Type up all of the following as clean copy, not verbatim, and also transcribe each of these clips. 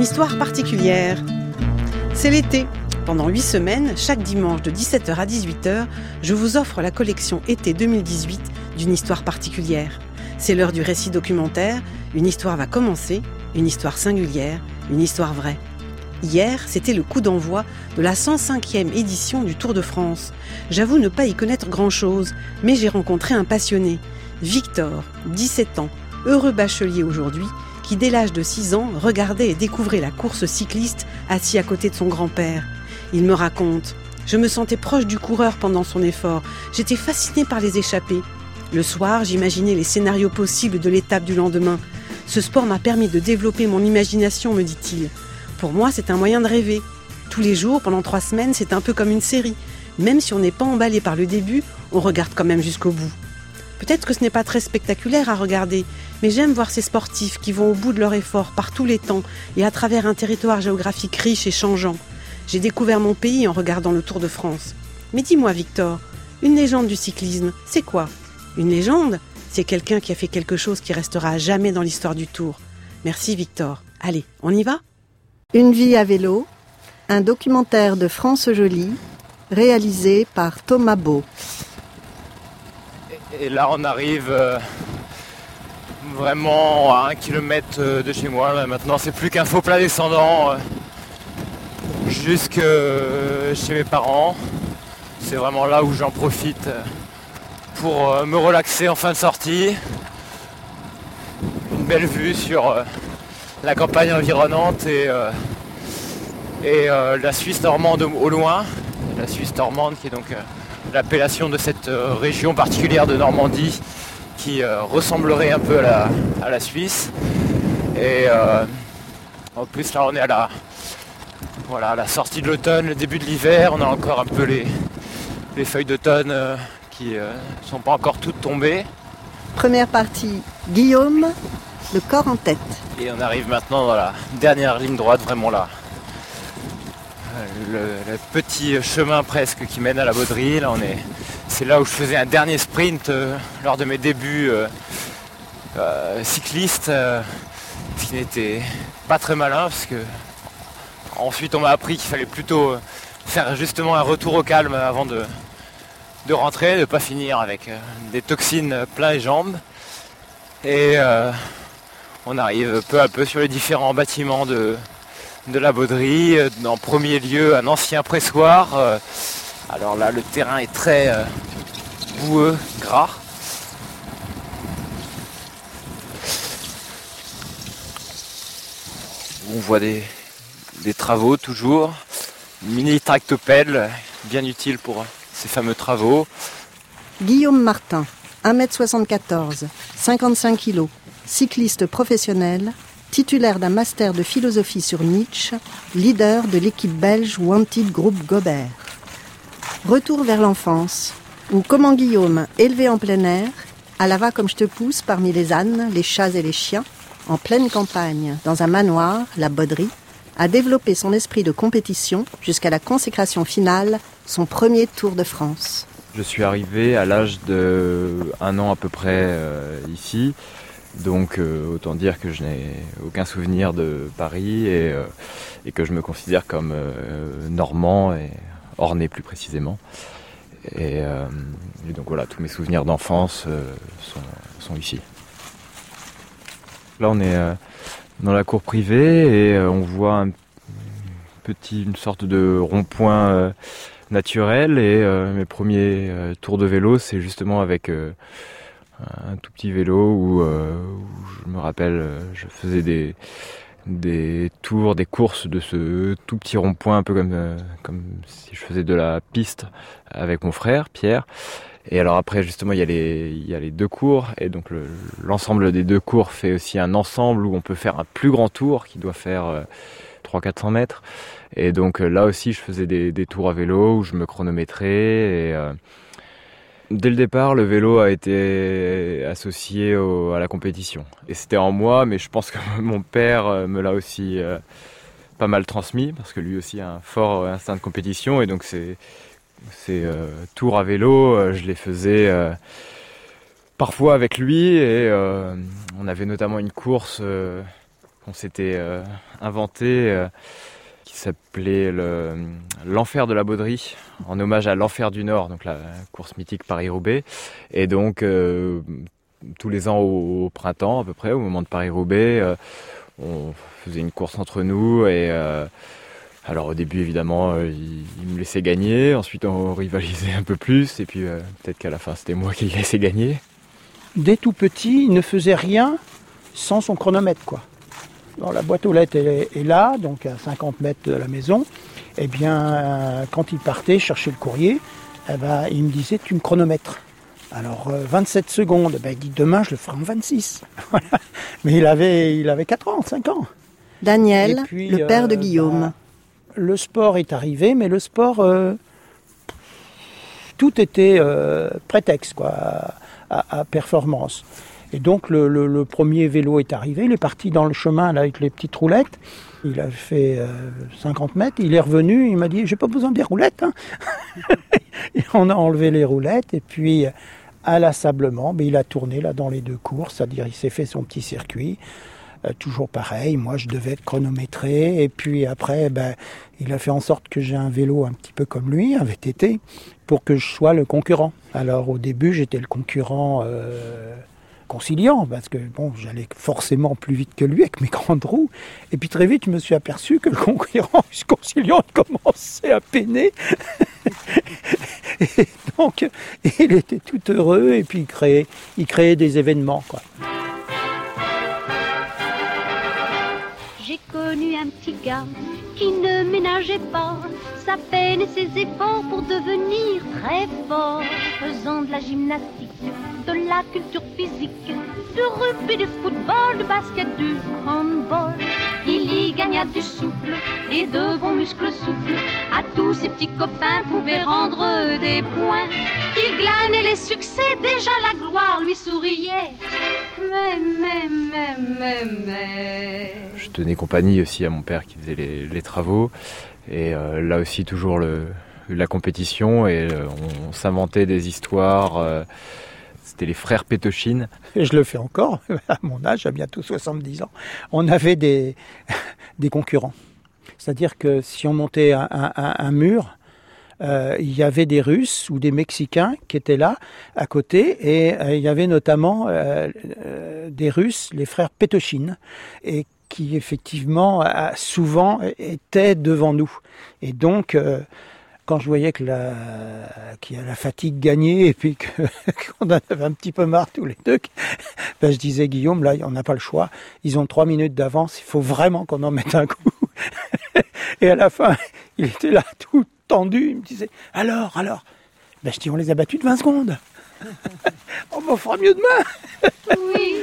histoire particulière. C'est l'été. Pendant 8 semaines, chaque dimanche de 17h à 18h, je vous offre la collection été 2018 d'une histoire particulière. C'est l'heure du récit documentaire. Une histoire va commencer, une histoire singulière, une histoire vraie. Hier, c'était le coup d'envoi de la 105e édition du Tour de France. J'avoue ne pas y connaître grand-chose, mais j'ai rencontré un passionné. Victor, 17 ans, heureux bachelier aujourd'hui, qui dès l'âge de 6 ans regardait et découvrait la course cycliste assis à côté de son grand-père. Il me raconte « Je me sentais proche du coureur pendant son effort. J'étais fascinée par les échappées. Le soir, j'imaginais les scénarios possibles de l'étape du lendemain. Ce sport m'a permis de développer mon imagination, me dit-il. Pour moi, c'est un moyen de rêver. Tous les jours, pendant 3 semaines, c'est un peu comme une série. Même si on n'est pas emballé par le début, on regarde quand même jusqu'au bout. Peut-être que ce n'est pas très spectaculaire à regarder, mais j'aime voir ces sportifs qui vont au bout de leur effort par tous les temps et à travers un territoire géographique riche et changeant. J'ai découvert mon pays en regardant le Tour de France. Mais dis-moi, Victor, une légende du cyclisme, c'est quoi ? Une légende ? C'est quelqu'un qui a fait quelque chose qui restera à jamais dans l'histoire du Tour. Merci, Victor. Allez, on y va ? Une vie à vélo, un documentaire de France Joly, réalisé par Thomas Beau. Et là, on arrive vraiment à 1 kilomètre de chez moi. Là, maintenant, c'est plus qu'un faux plat descendant jusque chez mes parents. C'est vraiment là où j'en profite pour me relaxer en fin de sortie. Une belle vue sur la campagne environnante et la Suisse normande au loin. La Suisse normande qui est donc l'appellation de cette région particulière de Normandie qui ressemblerait un peu à la Suisse. Et en plus là on est à la sortie de l'automne, le début de l'hiver. On a encore un peu les feuilles d'automne qui ne sont pas encore toutes tombées. Première partie, Guillaume, le corps en tête. Et on arrive maintenant dans la dernière ligne droite, vraiment là. Le petit chemin presque qui mène à la Bauderie. Là, c'est là où je faisais un dernier sprint lors de mes débuts cyclistes, ce qui n'était pas très malin parce que ensuite on m'a appris qu'il fallait plutôt faire justement un retour au calme avant de rentrer, de ne pas finir avec des toxines plein les jambes. Et on arrive peu à peu sur les différents bâtiments de la Bauderie. En premier lieu, un ancien pressoir. Alors là, le terrain est très boueux, gras. On voit des travaux toujours. Mini tractopelle, bien utile pour ces fameux travaux. Guillaume Martin, 1m74, 55 kg, cycliste professionnel, titulaire d'un master de philosophie sur Nietzsche, leader de l'équipe belge Wanted Group Gobert. Retour vers l'enfance, où comment Guillaume, élevé en plein air, à la va comme je te pousse parmi les ânes, les chats et les chiens, en pleine campagne, dans un manoir, la Bauderie, a développé son esprit de compétition jusqu'à la consécration finale, son premier Tour de France. Je suis arrivé à l'âge de 1 an à peu près ici. Donc autant dire que je n'ai aucun souvenir de Paris et que je me considère comme normand et ornais plus précisément. Et donc voilà, tous mes souvenirs d'enfance sont ici. Là on est dans la cour privée et on voit une sorte de rond-point naturel et mes premiers tours de vélo c'est justement avec un tout petit vélo où je me rappelle, je faisais des tours, des courses de ce tout petit rond-point, un peu comme si je faisais de la piste avec mon frère Pierre. Et alors après justement il y a les 2 cours et donc l'ensemble des 2 cours fait aussi un ensemble où on peut faire un plus grand tour qui doit faire 300-400 mètres. Et donc là aussi je faisais des tours à vélo où je me chronométrais et dès le départ, le vélo a été associé à la compétition. Et c'était en moi, mais je pense que mon père me l'a aussi pas mal transmis, parce que lui aussi a un fort instinct de compétition. Et donc ces tours à vélo, je les faisais parfois avec lui. Et on avait notamment une course qu'on s'était inventé, qui s'appelait l'Enfer de la Bauderie, en hommage à l'Enfer du Nord, donc la course mythique Paris-Roubaix. Et donc, tous les ans au printemps, à peu près, au moment de Paris-Roubaix, on faisait une course entre nous. Et alors au début, évidemment, il me laissait gagner. Ensuite, on rivalisait un peu plus. Et puis, peut-être qu'à la fin, c'était moi qui le laissais gagner. Dès tout petit, il ne faisait rien sans son chronomètre, quoi. Alors, la boîte aux lettres est là, donc à 50 mètres de la maison. Eh bien, quand il partait chercher le courrier, il me disait « tu me chronomètres ». Alors 27 secondes, il dit « demain je le ferai en 26 ». Mais il avait 4 ans, 5 ans. Daniel, puis, le père de Guillaume. Le sport est arrivé, mais le sport, tout était prétexte quoi, à performance. Et donc le premier vélo est arrivé, il est parti dans le chemin là, avec les petites roulettes, il a fait 50 mètres, il est revenu, il m'a dit « j'ai pas besoin des roulettes hein ». Et on a enlevé les roulettes et puis inlassablement, il a tourné là dans les deux courses, c'est-à-dire il s'est fait son petit circuit, toujours pareil, moi je devais être chronométré et puis après il a fait en sorte que j'ai un vélo un petit peu comme lui, un VTT, pour que je sois le concurrent. Alors au début j'étais le concurrent conciliant, parce que j'allais forcément plus vite que lui avec mes grandes roues. Et puis très vite, je me suis aperçu que le concurrent conciliant commençait à peiner. Et donc, il était tout heureux et puis il créait des événements, quoi. J'ai connu un petit gars qui ne ménageait pas sa peine et ses efforts pour devenir très fort, faisant de la gymnastique, de la culture physique, du rugby, du football, du basket, du handball. Il y gagna du souffle et de bons muscles souples. À tous ses petits copains pouvaient rendre des points. Il glanait les succès, déjà la gloire lui souriait. Mais. Je tenais compagnie aussi à mon père qui faisait les travaux. Et là aussi toujours la compétition et on s'inventait des histoires. C'était les frères Pétochine. Et je le fais encore, à mon âge, à bientôt 70 ans. On avait des concurrents. C'est-à-dire que si on montait un mur, il y avait des Russes ou des Mexicains qui étaient là, à côté, et il y avait notamment des Russes, les frères Pétochine, et qui effectivement souvent étaient devant nous. Et donc, quand je voyais que la fatigue gagnait et puis qu'on en avait un petit peu marre tous les deux, je disais Guillaume, là on n'a pas le choix, ils ont 3 minutes d'avance, il faut vraiment qu'on en mette un coup. Et à la fin, il était là tout tendu, il me disait alors, je dis on les a battus de 20 secondes. On fera mieux demain. Oui.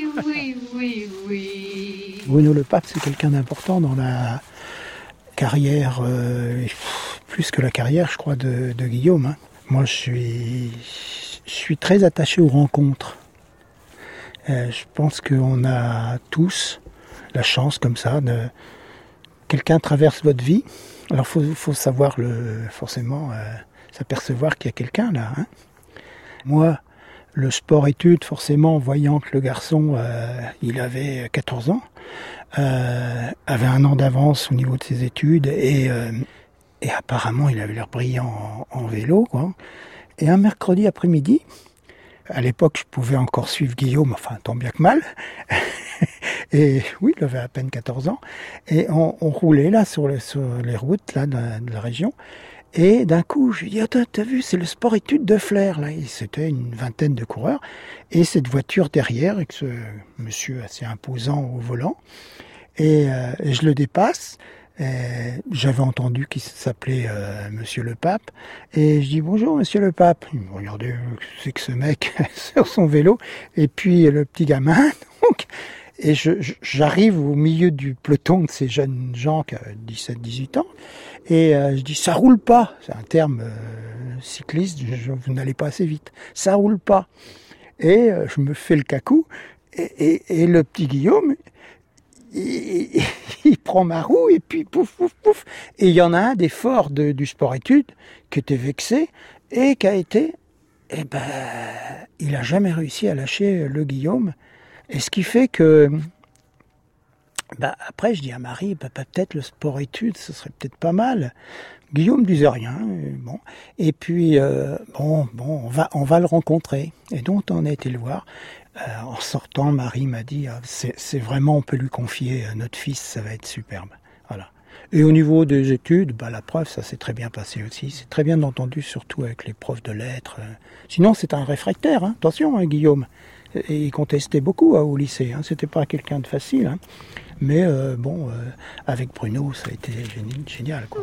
Bruno Le Pape, c'est quelqu'un d'important dans la carrière, plus que la carrière, je crois, de Guillaume. Hein. Moi, je suis très attaché aux rencontres. Je pense qu'on a tous la chance, comme ça, quelqu'un traverse votre vie. Alors, faut savoir forcément s'apercevoir qu'il y a quelqu'un là. Hein. Moi, le sport-études, forcément, voyant que le garçon, il avait 14 ans, avait 1 an d'avance au niveau de ses études et apparemment il avait l'air brillant en vélo, quoi. Et un mercredi après-midi, à l'époque je pouvais encore suivre Guillaume, enfin tant bien que mal, et oui, il avait à peine 14 ans, et on roulait là sur les routes là, de la région, et d'un coup je lui dis attends, t'as vu, c'est le sport-études de Flers là. Et c'était une 20aine de coureurs, et cette voiture derrière avec ce monsieur assez imposant au volant, et je le dépasse. J'avais entendu qu'il s'appelait Monsieur Le Pape, et je dis bonjour Monsieur Le Pape. Il me regardait, c'est que ce mec sur son vélo, et puis le petit gamin, donc, et j'arrive au milieu du peloton de ces jeunes gens qui avaient 17-18 ans, et je dis ça roule pas, c'est un terme cycliste, vous n'allez pas assez vite, ça roule pas, et je me fais le cacou, et le petit Guillaume, il prend ma roue et puis pouf, pouf, pouf. Et il y en a un des forts du sport-études qui était vexé et qui a été, il a jamais réussi à lâcher le Guillaume. Et ce qui fait que Après, je dis à Marie, peut-être le sport-études, ce serait peut-être pas mal. Guillaume disait rien. Bon. Et puis, on va le rencontrer. Et donc, on a été le voir. En sortant, Marie m'a dit, c'est vraiment, on peut lui confier notre fils, ça va être superbe. Voilà. Et au niveau des études, la preuve, ça s'est très bien passé aussi. C'est très bien entendu, surtout avec les profs de lettres. Sinon, c'est un réfractaire, hein. Attention, Guillaume. Et il contestait beaucoup au lycée. C'était pas quelqu'un de facile. Hein. Mais avec Bruno, ça a été génial. Quoi.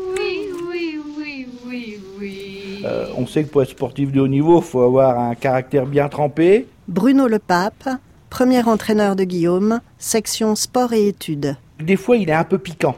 On sait que pour être sportif de haut niveau, il faut avoir un caractère bien trempé. Bruno Lepape, premier entraîneur de Guillaume, section sport et études. Des fois, il est un peu piquant.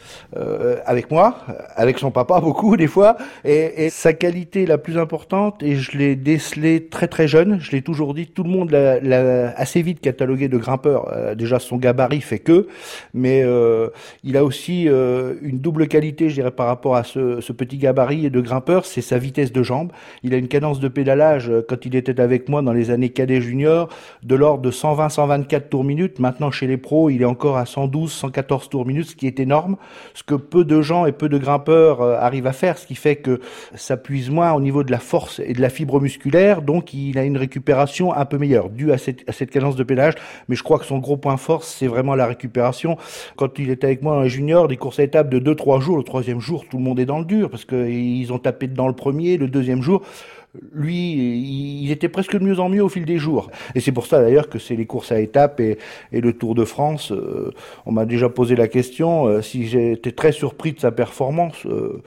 Avec moi, avec son papa beaucoup des fois, et sa qualité la plus importante, et je l'ai décelé très très jeune, je l'ai toujours dit, tout le monde l'a assez vite catalogué de grimpeur. Déjà son gabarit fait que, mais il a aussi une double qualité, je dirais, par rapport à ce petit gabarit et de grimpeur, c'est sa vitesse de jambe. Il a une cadence de pédalage, quand il était avec moi dans les années cadet junior, de l'ordre de 120-124 tours minutes. Maintenant chez les pros, il est encore à 112-114 tours minutes, ce qui est énorme. Ce que peu de gens et peu de grimpeurs arrivent à faire, ce qui fait que ça puise moins au niveau de la force et de la fibre musculaire, donc il a une récupération un peu meilleure, due à cette cadence de pédalage, mais je crois que son gros point fort, c'est vraiment la récupération. Quand il était avec moi dans les juniors, des courses à étapes de 2-3 jours, le troisième jour, tout le monde est dans le dur, parce qu'ils ont tapé dedans le premier, le deuxième jour, lui, il était presque de mieux en mieux au fil des jours. Et c'est pour ça d'ailleurs que c'est les courses à étapes et le Tour de France. On m'a déjà posé la question si j'étais très surpris de sa performance.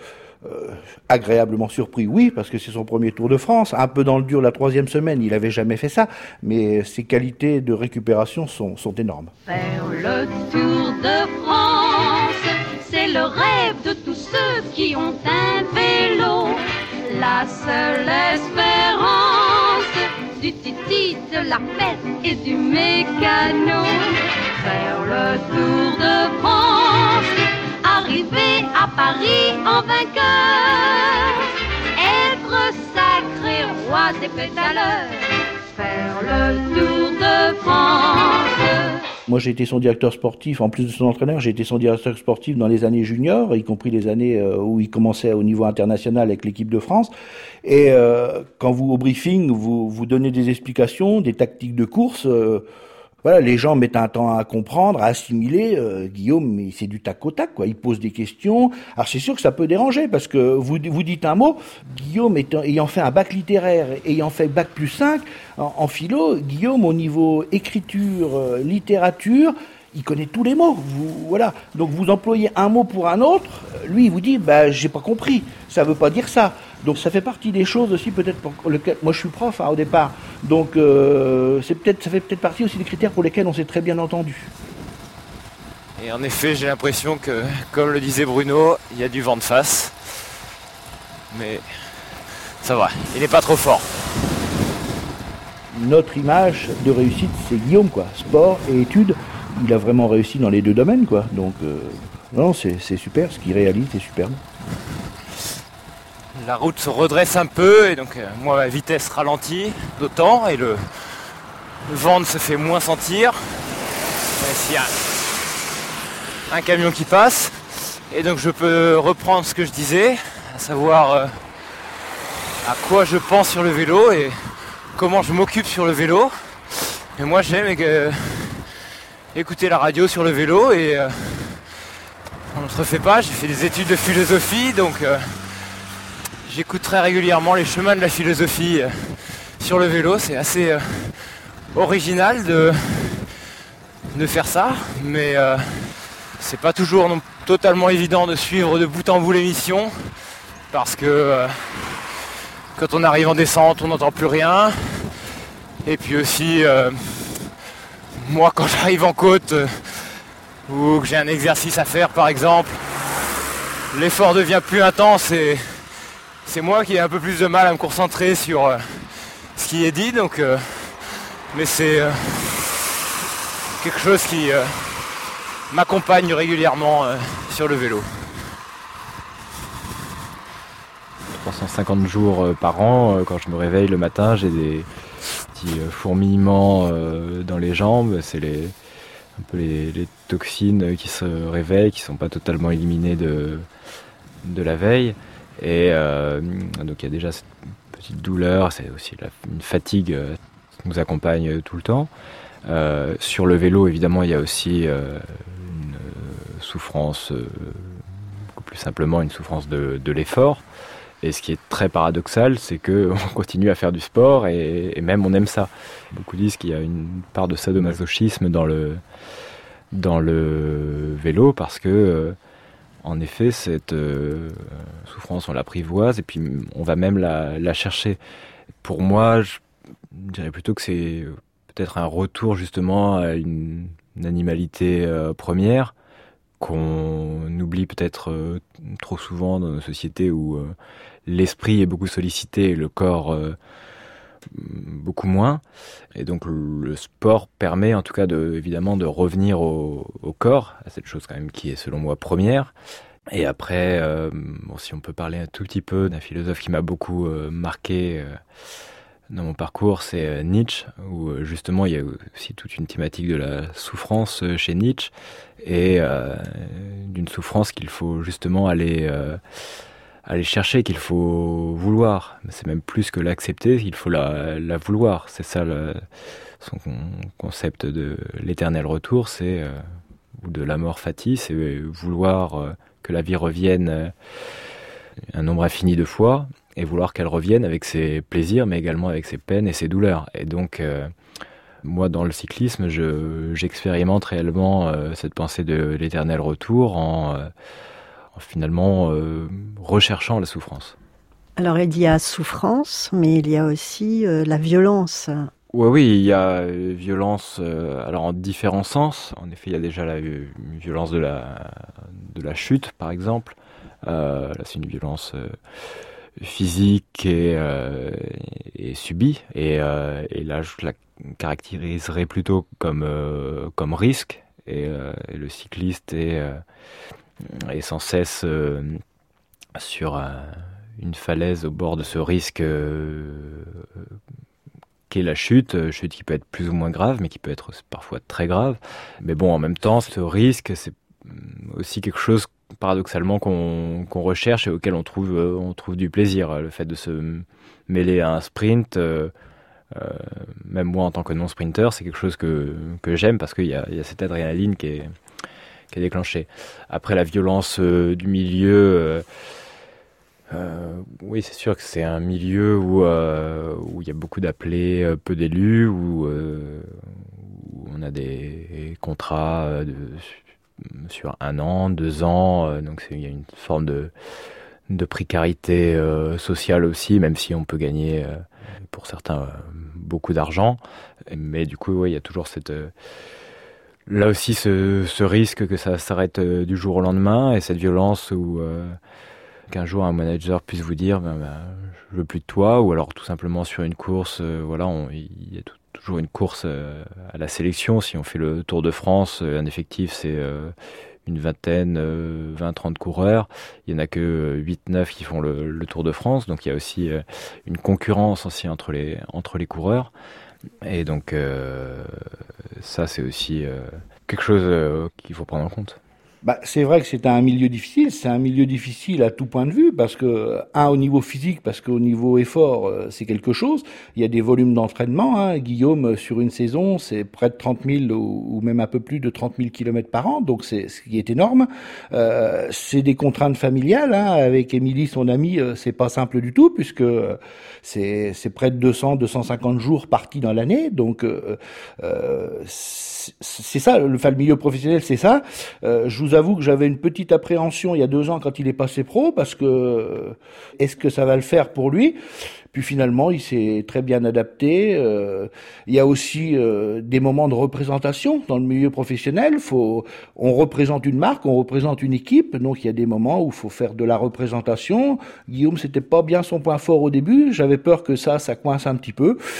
Agréablement surpris, oui, parce que c'est son premier Tour de France. Un peu dans le dur la troisième semaine, il avait jamais fait ça. Mais ses qualités de récupération sont énormes. Faire le Tour de France, c'est le rêve de tous ceux qui ont un vélo. La seule espérance du titi, de la fête et du mécano. Faire le Tour de France, arriver à Paris en vainqueur, être sacré roi des pédaleurs. Faire le Tour de France. Moi, j'ai été son directeur sportif, en plus de son entraîneur, j'ai été son directeur sportif dans les années juniors, y compris les années où il commençait au niveau international avec l'équipe de France. Et quand vous, au briefing, vous donnez des explications, des tactiques de course, voilà, les gens mettent un temps à comprendre, à assimiler. Guillaume, c'est du tac au tac, quoi. Il pose des questions. Alors c'est sûr que ça peut déranger parce que vous dites un mot. Guillaume ayant fait un bac littéraire, ayant fait bac plus 5 en philo, Guillaume au niveau écriture, littérature, il connaît tous les mots. Voilà. Donc vous employez un mot pour un autre. Lui, il vous dit, j'ai pas compris. Ça veut pas dire ça. Donc ça fait partie des choses aussi peut-être pour lesquelles moi je suis prof au départ. Donc ça fait peut-être partie aussi des critères pour lesquels on s'est très bien entendu. Et en effet, j'ai l'impression que, comme le disait Bruno, il y a du vent de face. Mais ça va, il n'est pas trop fort. Notre image de réussite, c'est Guillaume, quoi. Sport et études, il a vraiment réussi dans les deux domaines, quoi. Donc non, c'est super, ce qu'il réalise, c'est superbe. La route se redresse un peu et donc moi ma vitesse ralentit d'autant et le vent ne se fait moins sentir. S'il y a un camion qui passe et donc je peux reprendre ce que je disais, à savoir à quoi je pense sur le vélo et comment je m'occupe sur le vélo. Et moi j'aime écouter la radio sur le vélo et on ne se refait pas, j'ai fait des études de philosophie donc j'écoute très régulièrement les chemins de la philosophie sur le vélo. C'est assez original de faire ça, mais c'est pas toujours totalement évident de suivre de bout en bout l'émission parce que quand on arrive en descente, on n'entend plus rien. Et puis aussi, moi quand j'arrive en côte ou que j'ai un exercice à faire par exemple, l'effort devient plus intense et c'est moi qui ai un peu plus de mal à me concentrer sur ce qui est dit, donc mais c'est quelque chose qui m'accompagne régulièrement sur le vélo. 350 jours par an, quand je me réveille le matin, j'ai des petits fourmillements dans les jambes, c'est un peu les toxines qui se réveillent, qui ne sont pas totalement éliminées de la veille. Et donc il y a déjà cette petite douleur, c'est aussi une fatigue qui nous accompagne tout le temps. Sur le vélo, évidemment, il y a aussi une souffrance, beaucoup plus simplement une souffrance de l'effort. Et ce qui est très paradoxal, c'est qu'on continue à faire du sport et même on aime ça. Beaucoup disent qu'il y a une part de sadomasochisme dans le vélo parce que, en effet, cette souffrance, on l'apprivoise et puis on va même la chercher. Pour moi, je dirais plutôt que c'est peut-être un retour justement à une animalité première qu'on oublie peut-être trop souvent dans nos sociétés où l'esprit est beaucoup sollicité et le corps beaucoup moins. Et donc le sport permet en tout cas évidemment de revenir au corps, à cette chose quand même qui est selon moi première. Et après, si on peut parler un tout petit peu d'un philosophe qui m'a beaucoup marqué dans mon parcours, c'est Nietzsche, où justement il y a aussi toute une thématique de la souffrance chez Nietzsche, et d'une souffrance qu'il faut justement aller chercher, qu'il faut vouloir. C'est même plus que l'accepter, il faut la vouloir. C'est ça son concept de l'éternel retour, ou de la mort fati, c'est vouloir que la vie revienne un nombre infini de fois, et vouloir qu'elle revienne avec ses plaisirs, mais également avec ses peines et ses douleurs. Et donc, moi, dans le cyclisme, j'expérimente réellement cette pensée de l'éternel retour en finalement recherchant la souffrance. Alors, il y a souffrance, mais il y a aussi la violence. Oui, il y a violence alors en différents sens. En effet, il y a déjà la violence de la chute, par exemple. Là, c'est une violence physique et subie. Et là, je la caractériserais plutôt comme risque. Et le cycliste est sans cesse sur une falaise au bord de ce risque qu'est la chute qui peut être plus ou moins grave, mais qui peut être parfois très grave. Mais bon, en même temps, ce risque, c'est aussi quelque chose paradoxalement qu'on recherche et auquel on trouve du plaisir. Le fait de se mêler à un sprint, même moi en tant que non-sprinter, c'est quelque chose que j'aime parce qu'il y a cette adrénaline qui est déclenchée. Après, la violence du milieu, oui, c'est sûr que c'est un milieu où il y a beaucoup d'appelés, peu d'élus, où on a des contrats sur 1 an, 2 ans, donc il y a une forme de précarité sociale aussi, même si on peut gagner pour certains beaucoup d'argent, mais du coup, ouais, il y a toujours là aussi ce risque que ça s'arrête du jour au lendemain, et cette violence où qu'un jour un manager puisse vous dire je veux plus de toi, ou alors tout simplement sur une course, il y a toujours une course à la sélection. Si on fait le Tour de France, un effectif c'est une vingtaine, 20-30 coureurs, il n'y en a que 8-9 qui font le Tour de France, donc il y a aussi une concurrence aussi entre les coureurs, et donc ça c'est aussi quelque chose qu'il faut prendre en compte. C'est vrai que c'est un milieu difficile à tout point de vue, parce que, au niveau physique, parce qu'au niveau effort, c'est quelque chose. Il y a des volumes d'entraînement, Guillaume, sur une saison, c'est près de 30 000 ou même un peu plus de 30 000 kilomètres par an, donc c'est ce qui est énorme. C'est des contraintes familiales, avec Émilie, son amie, c'est pas simple du tout, puisque c'est près de 200-250 jours partis dans l'année, donc c'est ça, le milieu professionnel, c'est ça. Je vous avoue que j'avais une petite appréhension il y a 2 ans quand il est passé pro, parce que est-ce que ça va le faire pour lui ? Puis finalement, il s'est très bien adapté. Il y a aussi des moments de représentation dans le milieu professionnel. On représente une marque, on représente une équipe, donc il y a des moments où il faut faire de la représentation. Guillaume, c'était pas bien son point fort au début. J'avais peur que ça coince un petit peu.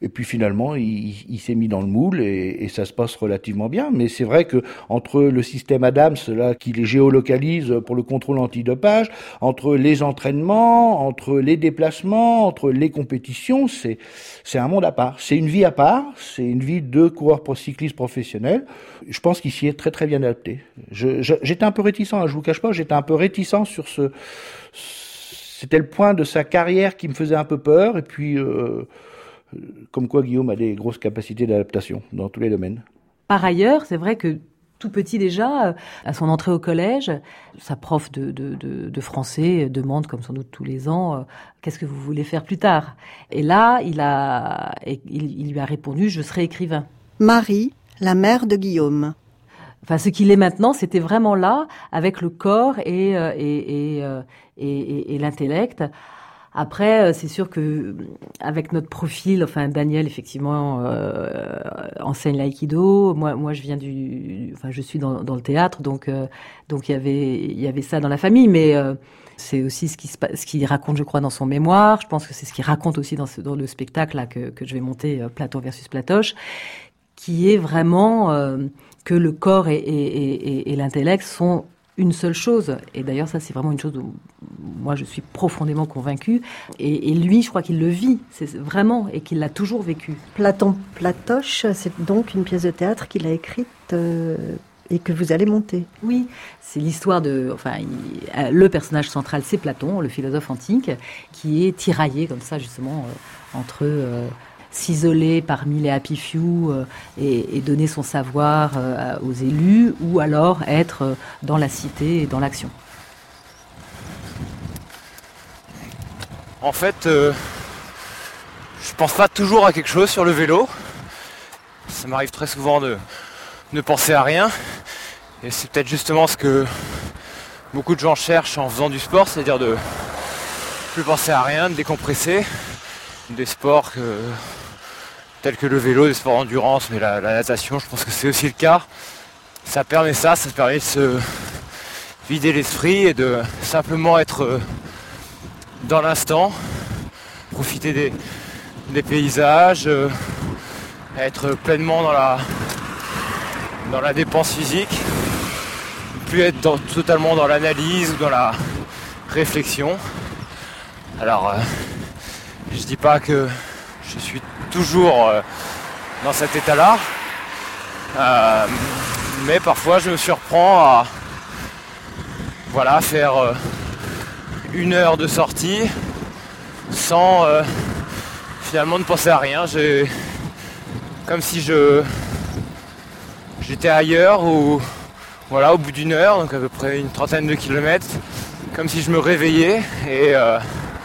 Et puis finalement, il s'est mis dans le moule et ça se passe relativement bien. Mais c'est vrai que entre le système Adams, là, qui les géolocalise pour le contrôle antidopage, entre les entraînements, entre les déplacements, entre les compétitions, c'est un monde à part. C'est une vie à part. C'est une vie de coureur cycliste professionnel. Je pense qu'il s'y est très très bien adapté. J'étais un peu réticent, je vous cache pas, j'étais un peu réticent sur c'était le point de sa carrière qui me faisait un peu peur. Et puis, comme quoi Guillaume a des grosses capacités d'adaptation dans tous les domaines. Par ailleurs, c'est vrai que tout petit déjà, à son entrée au collège, sa prof de français demande, comme sans doute tous les ans, qu'est-ce que vous voulez faire plus tard ? Et là, il lui a répondu, je serai écrivain. Marie, la mère de Guillaume. Enfin, ce qu'il est maintenant, c'était vraiment là, avec le corps et l'intellect. Après, c'est sûr que avec notre profil, enfin Daniel effectivement enseigne l'aïkido. Moi, je viens je suis dans le théâtre, donc il y avait ça dans la famille, mais c'est aussi ce qu'il raconte, je crois, dans son mémoire. Je pense que c'est ce qu'il raconte aussi dans le spectacle là que je vais monter, Platon versus Platoche, qui est vraiment que le corps et l'intellect sont une seule chose. Et d'ailleurs, ça, c'est vraiment une chose dont moi, je suis profondément convaincue. Et lui, je crois qu'il le vit, c'est vraiment, et qu'il l'a toujours vécu. Platon Platoche, c'est donc une pièce de théâtre qu'il a écrite et que vous allez monter. Oui, c'est l'histoire le personnage central, c'est Platon, le philosophe antique, qui est tiraillé comme ça, justement, entre s'isoler parmi les happy few et donner son savoir aux élus, ou alors être dans la cité et dans l'action. En fait, je pense pas toujours à quelque chose sur le vélo. Ça m'arrive très souvent de ne penser à rien. Et c'est peut-être justement ce que beaucoup de gens cherchent en faisant du sport, c'est-à-dire de plus penser à rien, de décompresser. Des sports tels que le vélo, des sports d'endurance, mais la natation, je pense que c'est aussi le cas. Ça permet de se vider l'esprit et de simplement être dans l'instant, profiter des paysages, être pleinement dans la dépense physique, plus être totalement dans l'analyse ou dans la réflexion. Alors, je dis pas que je suis toujours dans cet état-là, mais parfois je me surprends à faire 1 heure de sortie sans finalement ne penser à rien. Comme si j'étais ailleurs ou au bout d'1 heure, donc à peu près une 30aine de kilomètres, comme si je me réveillais et je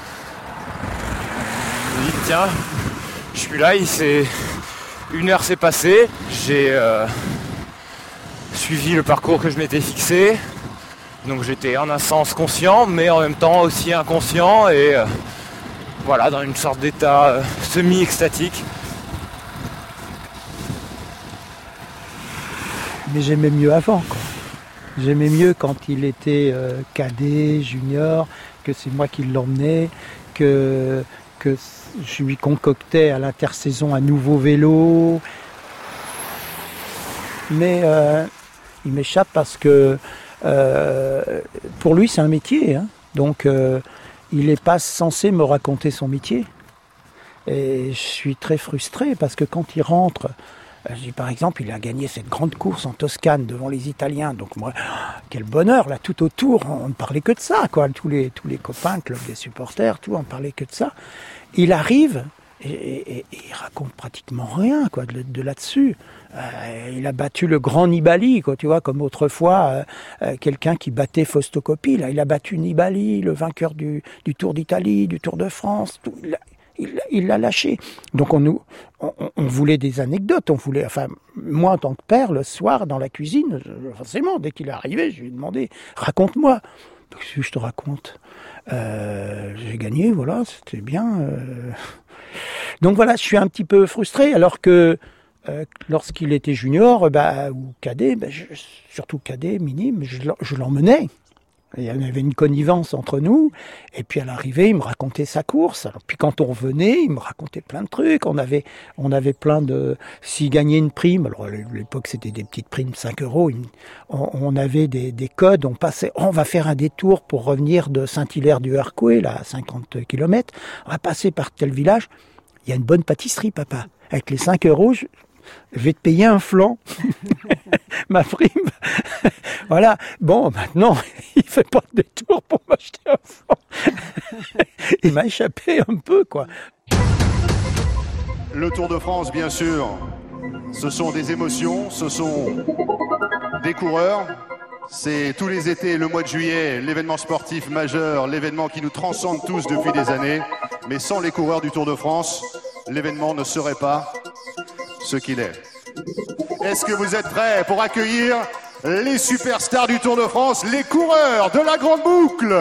me dis tiens, je suis là, 1 heure s'est passée, j'ai suivi le parcours que je m'étais fixé, donc j'étais en un sens conscient mais en même temps aussi inconscient et dans une sorte d'état semi-extatique. Mais j'aimais mieux avant, quoi. J'aimais mieux quand il était cadet, junior, que c'est moi qui l'emmenais, que je lui concoctais à l'intersaison un nouveau vélo. Mais il m'échappe parce que pour lui c'est un métier, hein. Donc il n'est pas censé me raconter son métier. Et je suis très frustré parce que quand il rentre, par exemple, il a gagné cette grande course en Toscane devant les Italiens. Donc moi, quel bonheur, là, tout autour, on ne parlait que de ça, quoi. Tous les copains, club des supporters, tout, on ne parlait que de ça. Il arrive et il raconte pratiquement rien, quoi, de là-dessus. Il a battu le grand Nibali, quoi, tu vois, comme autrefois, quelqu'un qui battait Fausto Coppi. Là, il a battu Nibali, le vainqueur du Tour d'Italie, du Tour de France, tout. Il l'a lâché. Donc on voulait des anecdotes. Moi en tant que père, le soir dans la cuisine, forcément, dès qu'il est arrivé, je lui ai demandé raconte-moi. Donc je te raconte. J'ai gagné, voilà, c'était bien. Donc voilà, je suis un petit peu frustré, alors que lorsqu'il était junior, ou cadet, surtout cadet, minime, je l'emmenais. Il y avait une connivence entre nous. Et puis à l'arrivée, il me racontait sa course. Alors, puis quand on revenait, il me racontait plein de trucs. On avait plein de... S'il gagnait une prime, alors à l'époque c'était des petites primes, 5 €, on avait des codes, on passait, on va faire un détour pour revenir de Saint-Hilaire-du-Harcouët, là, à 50 km. On va passer par tel village. Il y a une bonne pâtisserie, papa. Avec les 5 €, je vais te payer un flan, ma prime. Voilà. Bon, maintenant, il fait pas de détour pour m'acheter un flan. Il m'a échappé un peu, quoi. Le Tour de France, bien sûr, ce sont des émotions, ce sont des coureurs. C'est tous les étés, le mois de juillet, l'événement sportif majeur, l'événement qui nous transcende tous depuis des années. Mais sans les coureurs du Tour de France, l'événement ne serait pas ce qu'il est. Est-ce que vous êtes prêts pour accueillir les superstars du Tour de France, les coureurs de la Grande Boucle?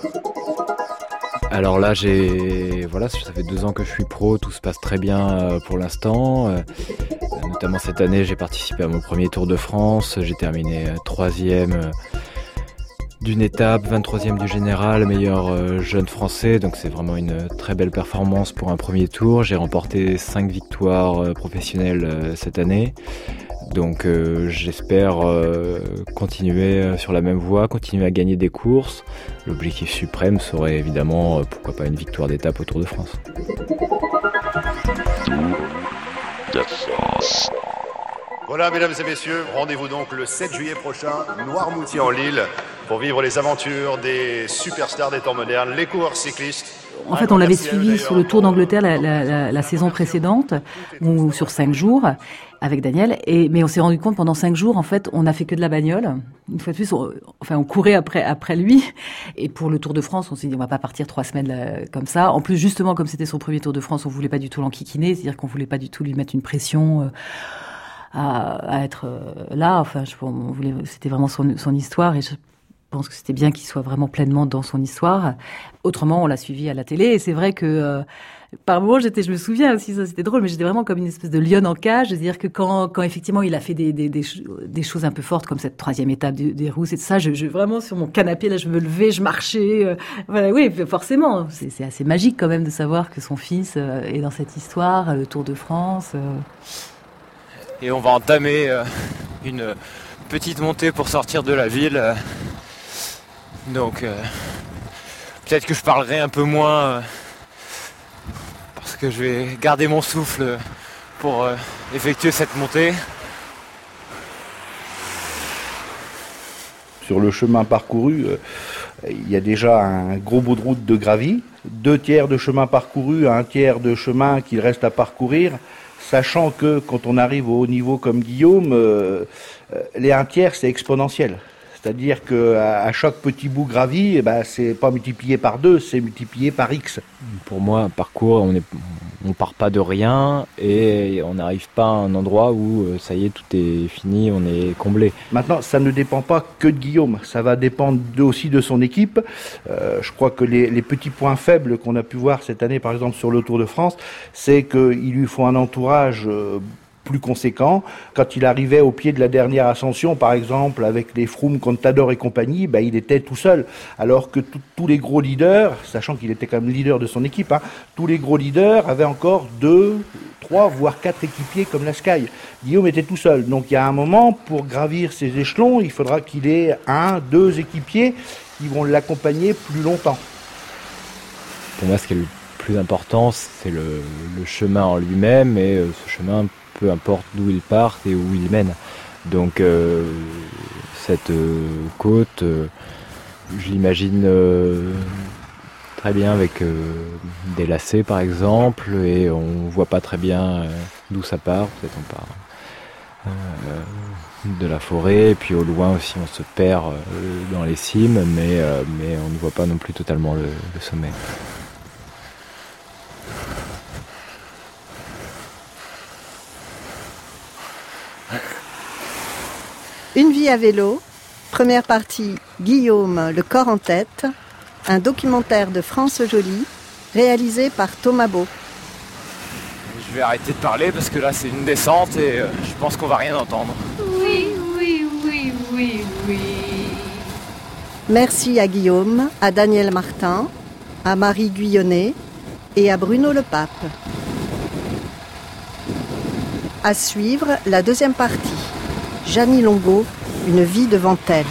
Alors là, ça fait 2 ans que je suis pro, tout se passe très bien pour l'instant. Notamment cette année, j'ai participé à mon premier Tour de France, j'ai terminé 3e d'une étape, 23e du général, meilleur jeune français, donc c'est vraiment une très belle performance pour un premier tour. J'ai remporté 5 victoires professionnelles cette année, donc j'espère continuer sur la même voie, continuer à gagner des courses. L'objectif suprême serait évidemment, pourquoi pas, une victoire d'étape au Tour de France. Voilà, mesdames et messieurs, rendez-vous donc le 7 juillet prochain, Noirmoutier-en-Lille, pour vivre les aventures des superstars des temps modernes, les coureurs cyclistes. En fait, on l'avait suivi sur le Tour d'Angleterre la saison précédente, ou sur 5 jours, avec Daniel. Mais on s'est rendu compte pendant 5 jours, en fait, on n'a fait que de la bagnole. Une fois de plus, on courait après lui. Et pour le Tour de France, on s'est dit, on va pas partir 3 semaines là, comme ça. En plus, justement, comme c'était son premier Tour de France, on voulait pas du tout l'enquiquiner, c'est-à-dire qu'on voulait pas du tout lui mettre une pression à être là. Enfin, c'était vraiment son histoire, et je pense que c'était bien qu'il soit vraiment pleinement dans son histoire. Autrement, on l'a suivi à la télé, et c'est vrai que par moments, je me souviens aussi, ça c'était drôle, mais j'étais vraiment comme une espèce de lionne en cage, c'est-à-dire que quand effectivement il a fait des choses un peu fortes, comme cette 3e étape des Rousses et tout ça, je vraiment sur mon canapé là, je me levais, je marchais, voilà, oui, forcément, c'est assez magique quand même de savoir que son fils est dans cette histoire, le Tour de France. Et on va entamer une petite montée pour sortir de la ville. Donc peut-être que je parlerai un peu moins parce que je vais garder mon souffle pour effectuer cette montée. Sur le chemin parcouru, il y a déjà un gros bout de route de gravi, 2 tiers de chemin parcouru, 1 tiers de chemin qu'il reste à parcourir. Sachant que quand on arrive au haut niveau comme Guillaume, les 1 tiers c'est exponentiel. C'est-à-dire qu'à chaque petit bout gravi, c'est pas multiplié par 2, c'est multiplié par X. Pour moi, un parcours, on part pas de rien et on n'arrive pas à un endroit où ça y est, tout est fini, on est comblé. Maintenant, ça ne dépend pas que de Guillaume, ça va dépendre aussi de son équipe. Je crois que les petits points faibles qu'on a pu voir cette année, par exemple sur le Tour de France, c'est qu'il lui faut un entourage plus conséquent. Quand il arrivait au pied de la dernière ascension, par exemple, avec les Froome, Contador et compagnie, il était tout seul. Alors que tous les gros leaders, sachant qu'il était quand même leader de son équipe, tous les gros leaders avaient encore 2, 3, voire 4 équipiers comme la Sky. Guillaume était tout seul. Donc il y a un moment, pour gravir ces échelons, il faudra qu'il ait 1, 2 équipiers qui vont l'accompagner plus longtemps. Pour moi, ce qui est le plus important, c'est le chemin en lui-même, et ce chemin, peu importe d'où il part et où il mène. Donc cette côte, je l'imagine très bien avec des lacets par exemple, et on voit pas très bien d'où ça part. Peut-être on part de la forêt, et puis au loin aussi on se perd dans les cimes, mais on ne voit pas non plus totalement le sommet. Une vie à vélo, première partie, Guillaume, le corps en tête, un documentaire de France Joly, réalisé par Thomas Beau. Je vais arrêter de parler parce que là c'est une descente et je pense qu'on va rien entendre. Oui, oui, oui, oui, oui. Merci à Guillaume, à Daniel Martin, à Marie Guyonnet et à Bruno Le Pape. À suivre, la deuxième partie. Jeannie Longo, une vie devant elle.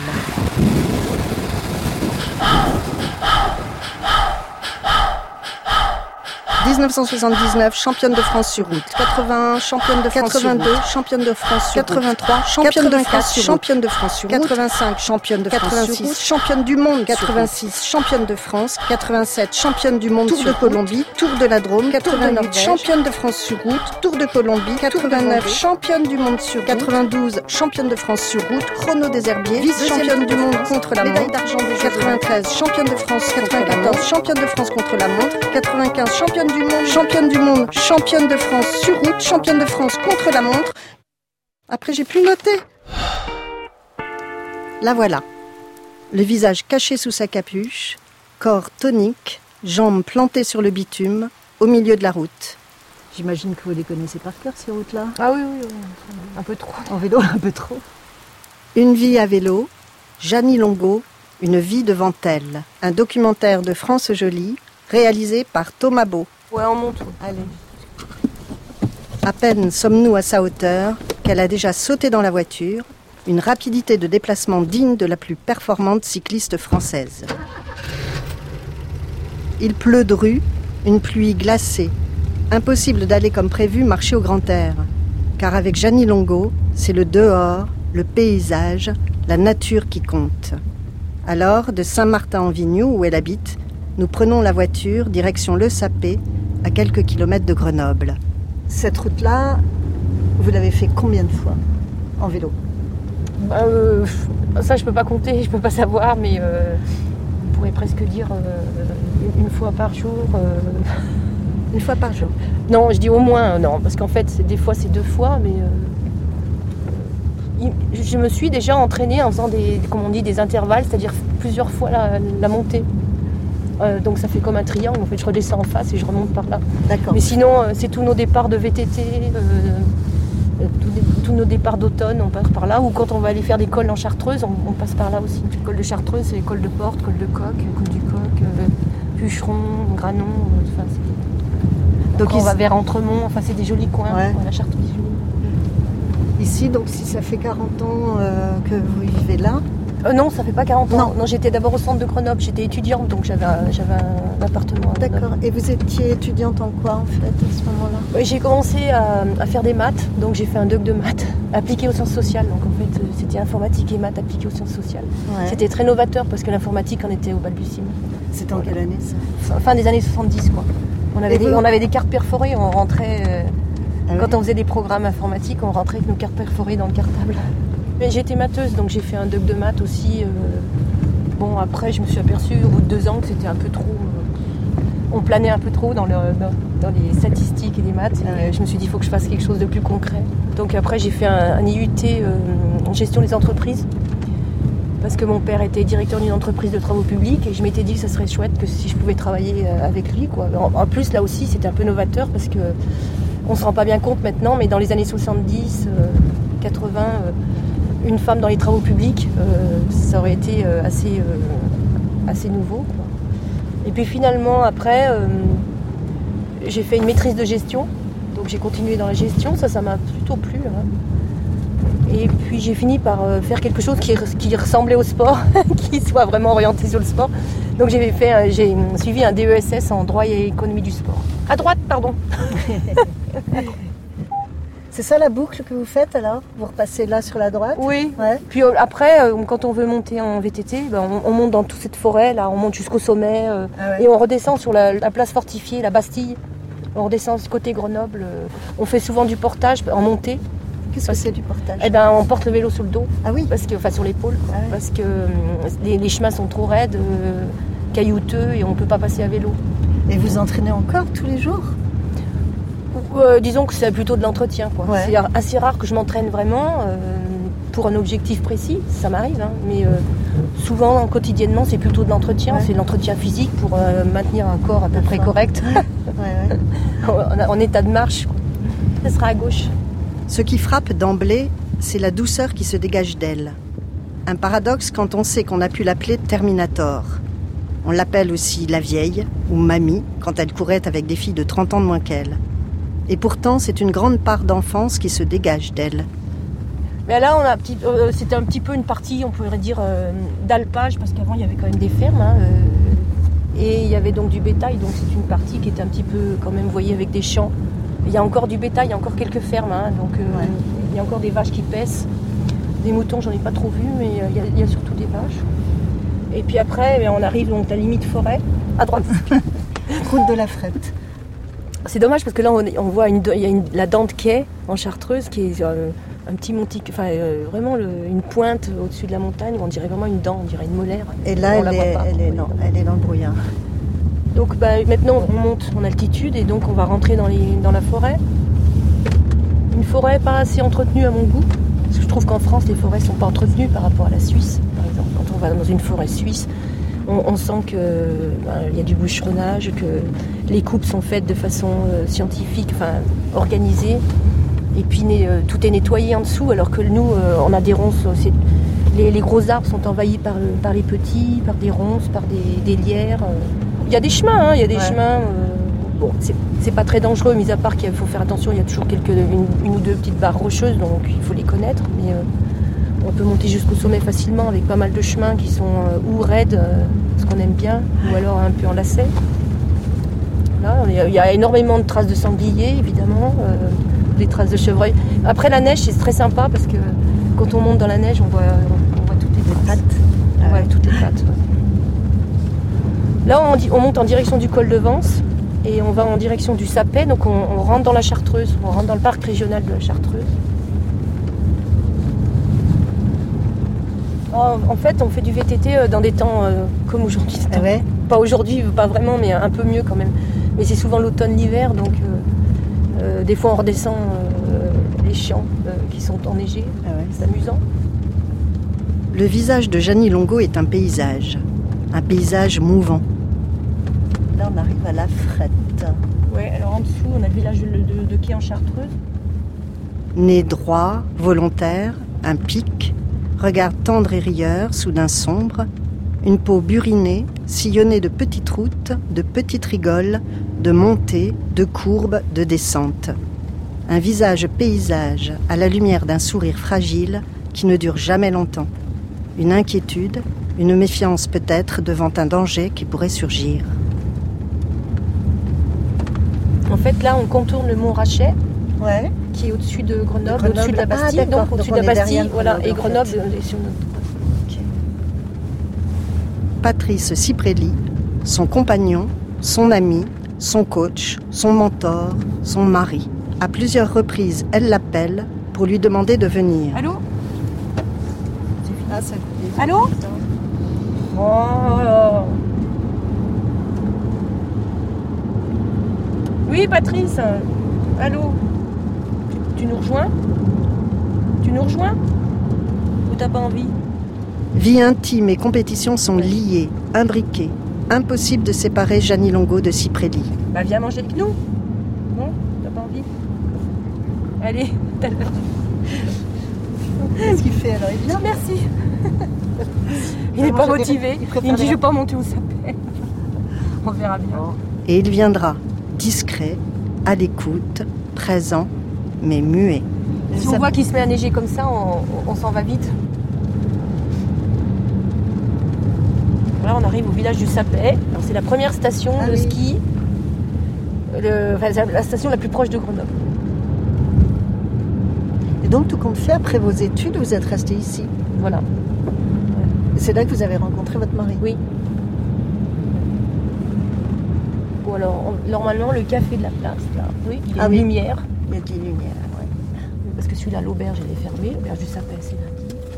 1979, championne de France sur route. 81, championne de France 82, sur route. Championne de France sur 83, route. Championne de France sur championne de France sur route. 85, championne de France 86, sur route. Championne du monde 86, championne de France. 87, championne du monde Tour de Colombie, Tour de la Drôme. 88, championne de France sur route, Tour de Colombie. 89, championne du monde sur route. 92, championne de France sur route, chrono des herbiers. Vice-championne du monde contre la montre. 93, championne de France. 94, championne de France contre la montre. 95, championne du monde, championne de France sur route, championne de France contre la montre. Après, j'ai plus noté. La voilà. Le visage caché sous sa capuche, corps tonique, jambes plantées sur le bitume, au milieu de la route. J'imagine que vous les connaissez par cœur, ces routes-là. Ah oui, un peu trop. En vélo, un peu trop. Une vie à vélo, Jeannie Longo, une vie devant elle. Un documentaire de France Joly, réalisé par Thomas Beau. Ouais, on monte. Allez. À peine sommes-nous à sa hauteur qu'elle a déjà sauté dans la voiture, une rapidité de déplacement digne de la plus performante cycliste française. Il pleut de rue, une pluie glacée. Impossible d'aller comme prévu marcher au grand air, car avec Jeannie Longo, c'est le dehors, le paysage, la nature qui compte. Alors, de Saint-Martin-en-Vignoux, où elle habite, nous prenons la voiture, direction Le Sapé, à quelques kilomètres de Grenoble. Cette route-là, vous l'avez fait combien de fois en vélo ? Ça, je peux pas compter, je peux pas savoir, mais on pourrait presque dire une fois par jour. Une fois par jour ? Non, je dis au moins, non, parce qu'en fait, des fois, c'est 2 fois, mais je me suis déjà entraînée en faisant des intervalles, c'est-à-dire plusieurs fois la montée. Donc ça fait comme un triangle, en fait je redescends en face et je remonte par là. D'accord. Mais sinon c'est tous nos départs de VTT, tous nos départs d'automne, on passe par là. Ou quand on va aller faire des cols en Chartreuse, on passe par là aussi. Col de Chartreuse, c'est col de Porte, col de Coq, col du Coq, Pucheron, Granon. Donc on va vers Entremont, enfin c'est des jolis coins. Ouais. La Chartreuse est jolie. Ici, donc si ça fait 40 ans que vous vivez là ? Non, ça fait pas 40 ans. Non, j'étais d'abord au centre de Grenoble, j'étais étudiante, donc j'avais un appartement. D'accord. Et vous étiez étudiante en quoi en fait à ce moment-là ? J'ai commencé à faire des maths, donc j'ai fait un doc de maths appliqué aux sciences sociales. Donc en fait, c'était informatique et maths appliquées aux sciences sociales. Ouais. C'était très novateur parce que l'informatique en était au balbutiement. C'était en quelle année ça ? Fin des années 70 quoi. On avait des cartes perforées, on rentrait quand on faisait des programmes informatiques, on rentrait avec nos cartes perforées dans le cartable. Mais j'étais matheuse, donc j'ai fait un doc de maths aussi. Bon, après, je me suis aperçue au bout de 2 ans que c'était un peu trop... on planait un peu trop dans les statistiques et les maths. Et je me suis dit, il faut que je fasse quelque chose de plus concret. Donc après, j'ai fait un IUT en gestion des entreprises. Parce que mon père était directeur d'une entreprise de travaux publics. Et je m'étais dit que ça serait chouette que si je pouvais travailler avec lui, quoi. En plus, là aussi, c'était un peu novateur parce que on se rend pas bien compte maintenant, mais dans les années 70, 80... une femme dans les travaux publics, ça aurait été assez nouveau, quoi. Et puis finalement, après, j'ai fait une maîtrise de gestion. Donc j'ai continué dans la gestion, ça m'a plutôt plu. Hein. Et puis j'ai fini par faire quelque chose qui ressemblait au sport, qui soit vraiment orienté sur le sport. Donc j'ai suivi un DESS en droit et économie du sport. À droite, pardon. C'est ça la boucle que vous faites alors ? Vous repassez là sur la droite ? Oui. Ouais. Puis après, quand on veut monter en VTT, on monte dans toute cette forêt, là, on monte jusqu'au sommet et on redescend sur la place fortifiée, la Bastille. On redescend côté Grenoble. On fait souvent du portage en montée. Qu'est-ce que c'est du portage ? On porte le vélo sur le dos. Ah oui ? Sur l'épaule. Ah oui. Parce que les chemins sont trop raides, caillouteux et on ne peut pas passer à vélo. Et vous entraînez encore tous les jours ? Disons que c'est plutôt de l'entretien, quoi. Ouais. C'est assez rare que je m'entraîne vraiment pour un objectif précis, ça m'arrive, hein, mais souvent, quotidiennement, c'est plutôt de l'entretien. Ouais. C'est de l'entretien physique pour maintenir un corps à peu près correct. En état de marche, quoi. Ça sera à gauche. Ce qui frappe d'emblée, c'est la douceur qui se dégage d'elle. Un paradoxe quand on sait qu'on a pu l'appeler Terminator. On l'appelle aussi la vieille ou mamie quand elle courait avec des filles de 30 ans de moins qu'elle. Et pourtant, c'est une grande part d'enfance qui se dégage d'elle. Mais là, c'était un petit peu une partie, on pourrait dire, d'alpage, parce qu'avant, il y avait quand même des fermes. Et il y avait donc du bétail, donc c'est une partie qui était un petit peu, quand même, vous voyez, avec des champs. Il y a encore du bétail, il y a encore quelques fermes, donc il y a encore des vaches qui paissent. Des moutons, j'en ai pas trop vu, mais il y a surtout des vaches. Et puis après, on arrive donc à la limite forêt, à droite. Route de la Frette. C'est dommage parce que là, on voit la dent de quai en Chartreuse qui est un petit montic, vraiment une pointe au-dessus de la montagne. On dirait vraiment une dent, on dirait une molaire. Et là, elle est dans le brouillard. Donc maintenant, on monte en altitude et donc on va rentrer dans la forêt. Une forêt pas assez entretenue à mon goût. Parce que je trouve qu'en France, les forêts ne sont pas entretenues par rapport à la Suisse, par exemple. Quand on va dans une forêt suisse, on sent qu'il y a du bûcheronnage, que les coupes sont faites de façon scientifique, organisée. Et puis tout est nettoyé en dessous, alors que nous, on a des ronces. Les gros arbres sont envahis par les petits, par des ronces, par des lierres. Il y a des chemins, chemins. Bon, c'est pas très dangereux, mis à part qu'il faut faire attention, il y a toujours une ou deux petites barres rocheuses, donc il faut les connaître. Mais on peut monter jusqu'au sommet facilement avec pas mal de chemins qui sont ou raides, ce qu'on aime bien, ou alors un peu en lacet. Là, il y a énormément de traces de sangliers, évidemment, des traces de chevreuil. Après, la neige, c'est très sympa parce que quand on monte dans la neige, on voit toutes les pattes. On voit toutes les pattes. Ouais. Là, on monte en direction du col de Vence. Et on va en direction du Sapet, donc on rentre dans la Chartreuse, on rentre dans le parc régional de la Chartreuse. En fait, on fait du VTT dans des temps comme aujourd'hui. Pas aujourd'hui, pas vraiment, mais un peu mieux quand même. Mais c'est souvent l'automne, l'hiver, donc des fois on redescend les champs qui sont enneigés. C'est amusant. Le visage de Jeannie Longo est un paysage mouvant. Là, on arrive à la Frette. Oui, alors en dessous, on a le village de quai en Chartreuse. Nez droit, volontaire, un pic, regard tendre et rieur, soudain sombre, une peau burinée, sillonnée de petites routes, de petites rigoles, de montées, de courbes, de descentes. Un visage paysage à la lumière d'un sourire fragile qui ne dure jamais longtemps. Une inquiétude, une méfiance peut-être devant un danger qui pourrait surgir. En fait, là, on contourne le mont Rachet, qui est au-dessus de Grenoble, au-dessus de la Bastille. Donc, au-dessus de la Bastille, et Grenoble est sur notre droite. Okay. Patrice Ciprelli, son compagnon, son ami, son coach, son mentor, son mari. À plusieurs reprises, elle l'appelle pour lui demander de venir. Allô ? Allô ? Oh. Oui, Patrice. Allô ? Tu nous rejoins ? Ou t'as pas envie ? Vie intime et compétition sont liées, imbriquées. Impossible de séparer Jeannie Longo de Ciprelli. Viens manger avec nous. Non ? T'as pas envie ? Allez, t'as l'heure. Qu'est-ce qu'il fait alors ? Il vient ? Merci. Il n'est pas motivé. Il me dit je vais pas monter au sapin. On verra bien. Et il viendra, discret, à l'écoute, présent, mais muet. Si on voit qu'il se met à neiger comme ça, on s'en va vite. Là, on arrive au village du Sapet. Alors, c'est la première station de ski, la station la plus proche de Grenoble. Et donc, tout compte fait, après vos études, vous êtes resté ici ? Voilà. Ouais. C'est là que vous avez rencontré votre mari ? Oui. Bon, alors, normalement, le café de la place, là, il y a une lumière. Il y a des lumières, oui. Parce que celui-là, l'auberge, elle est fermée. L'auberge du Sapet, c'est lundi.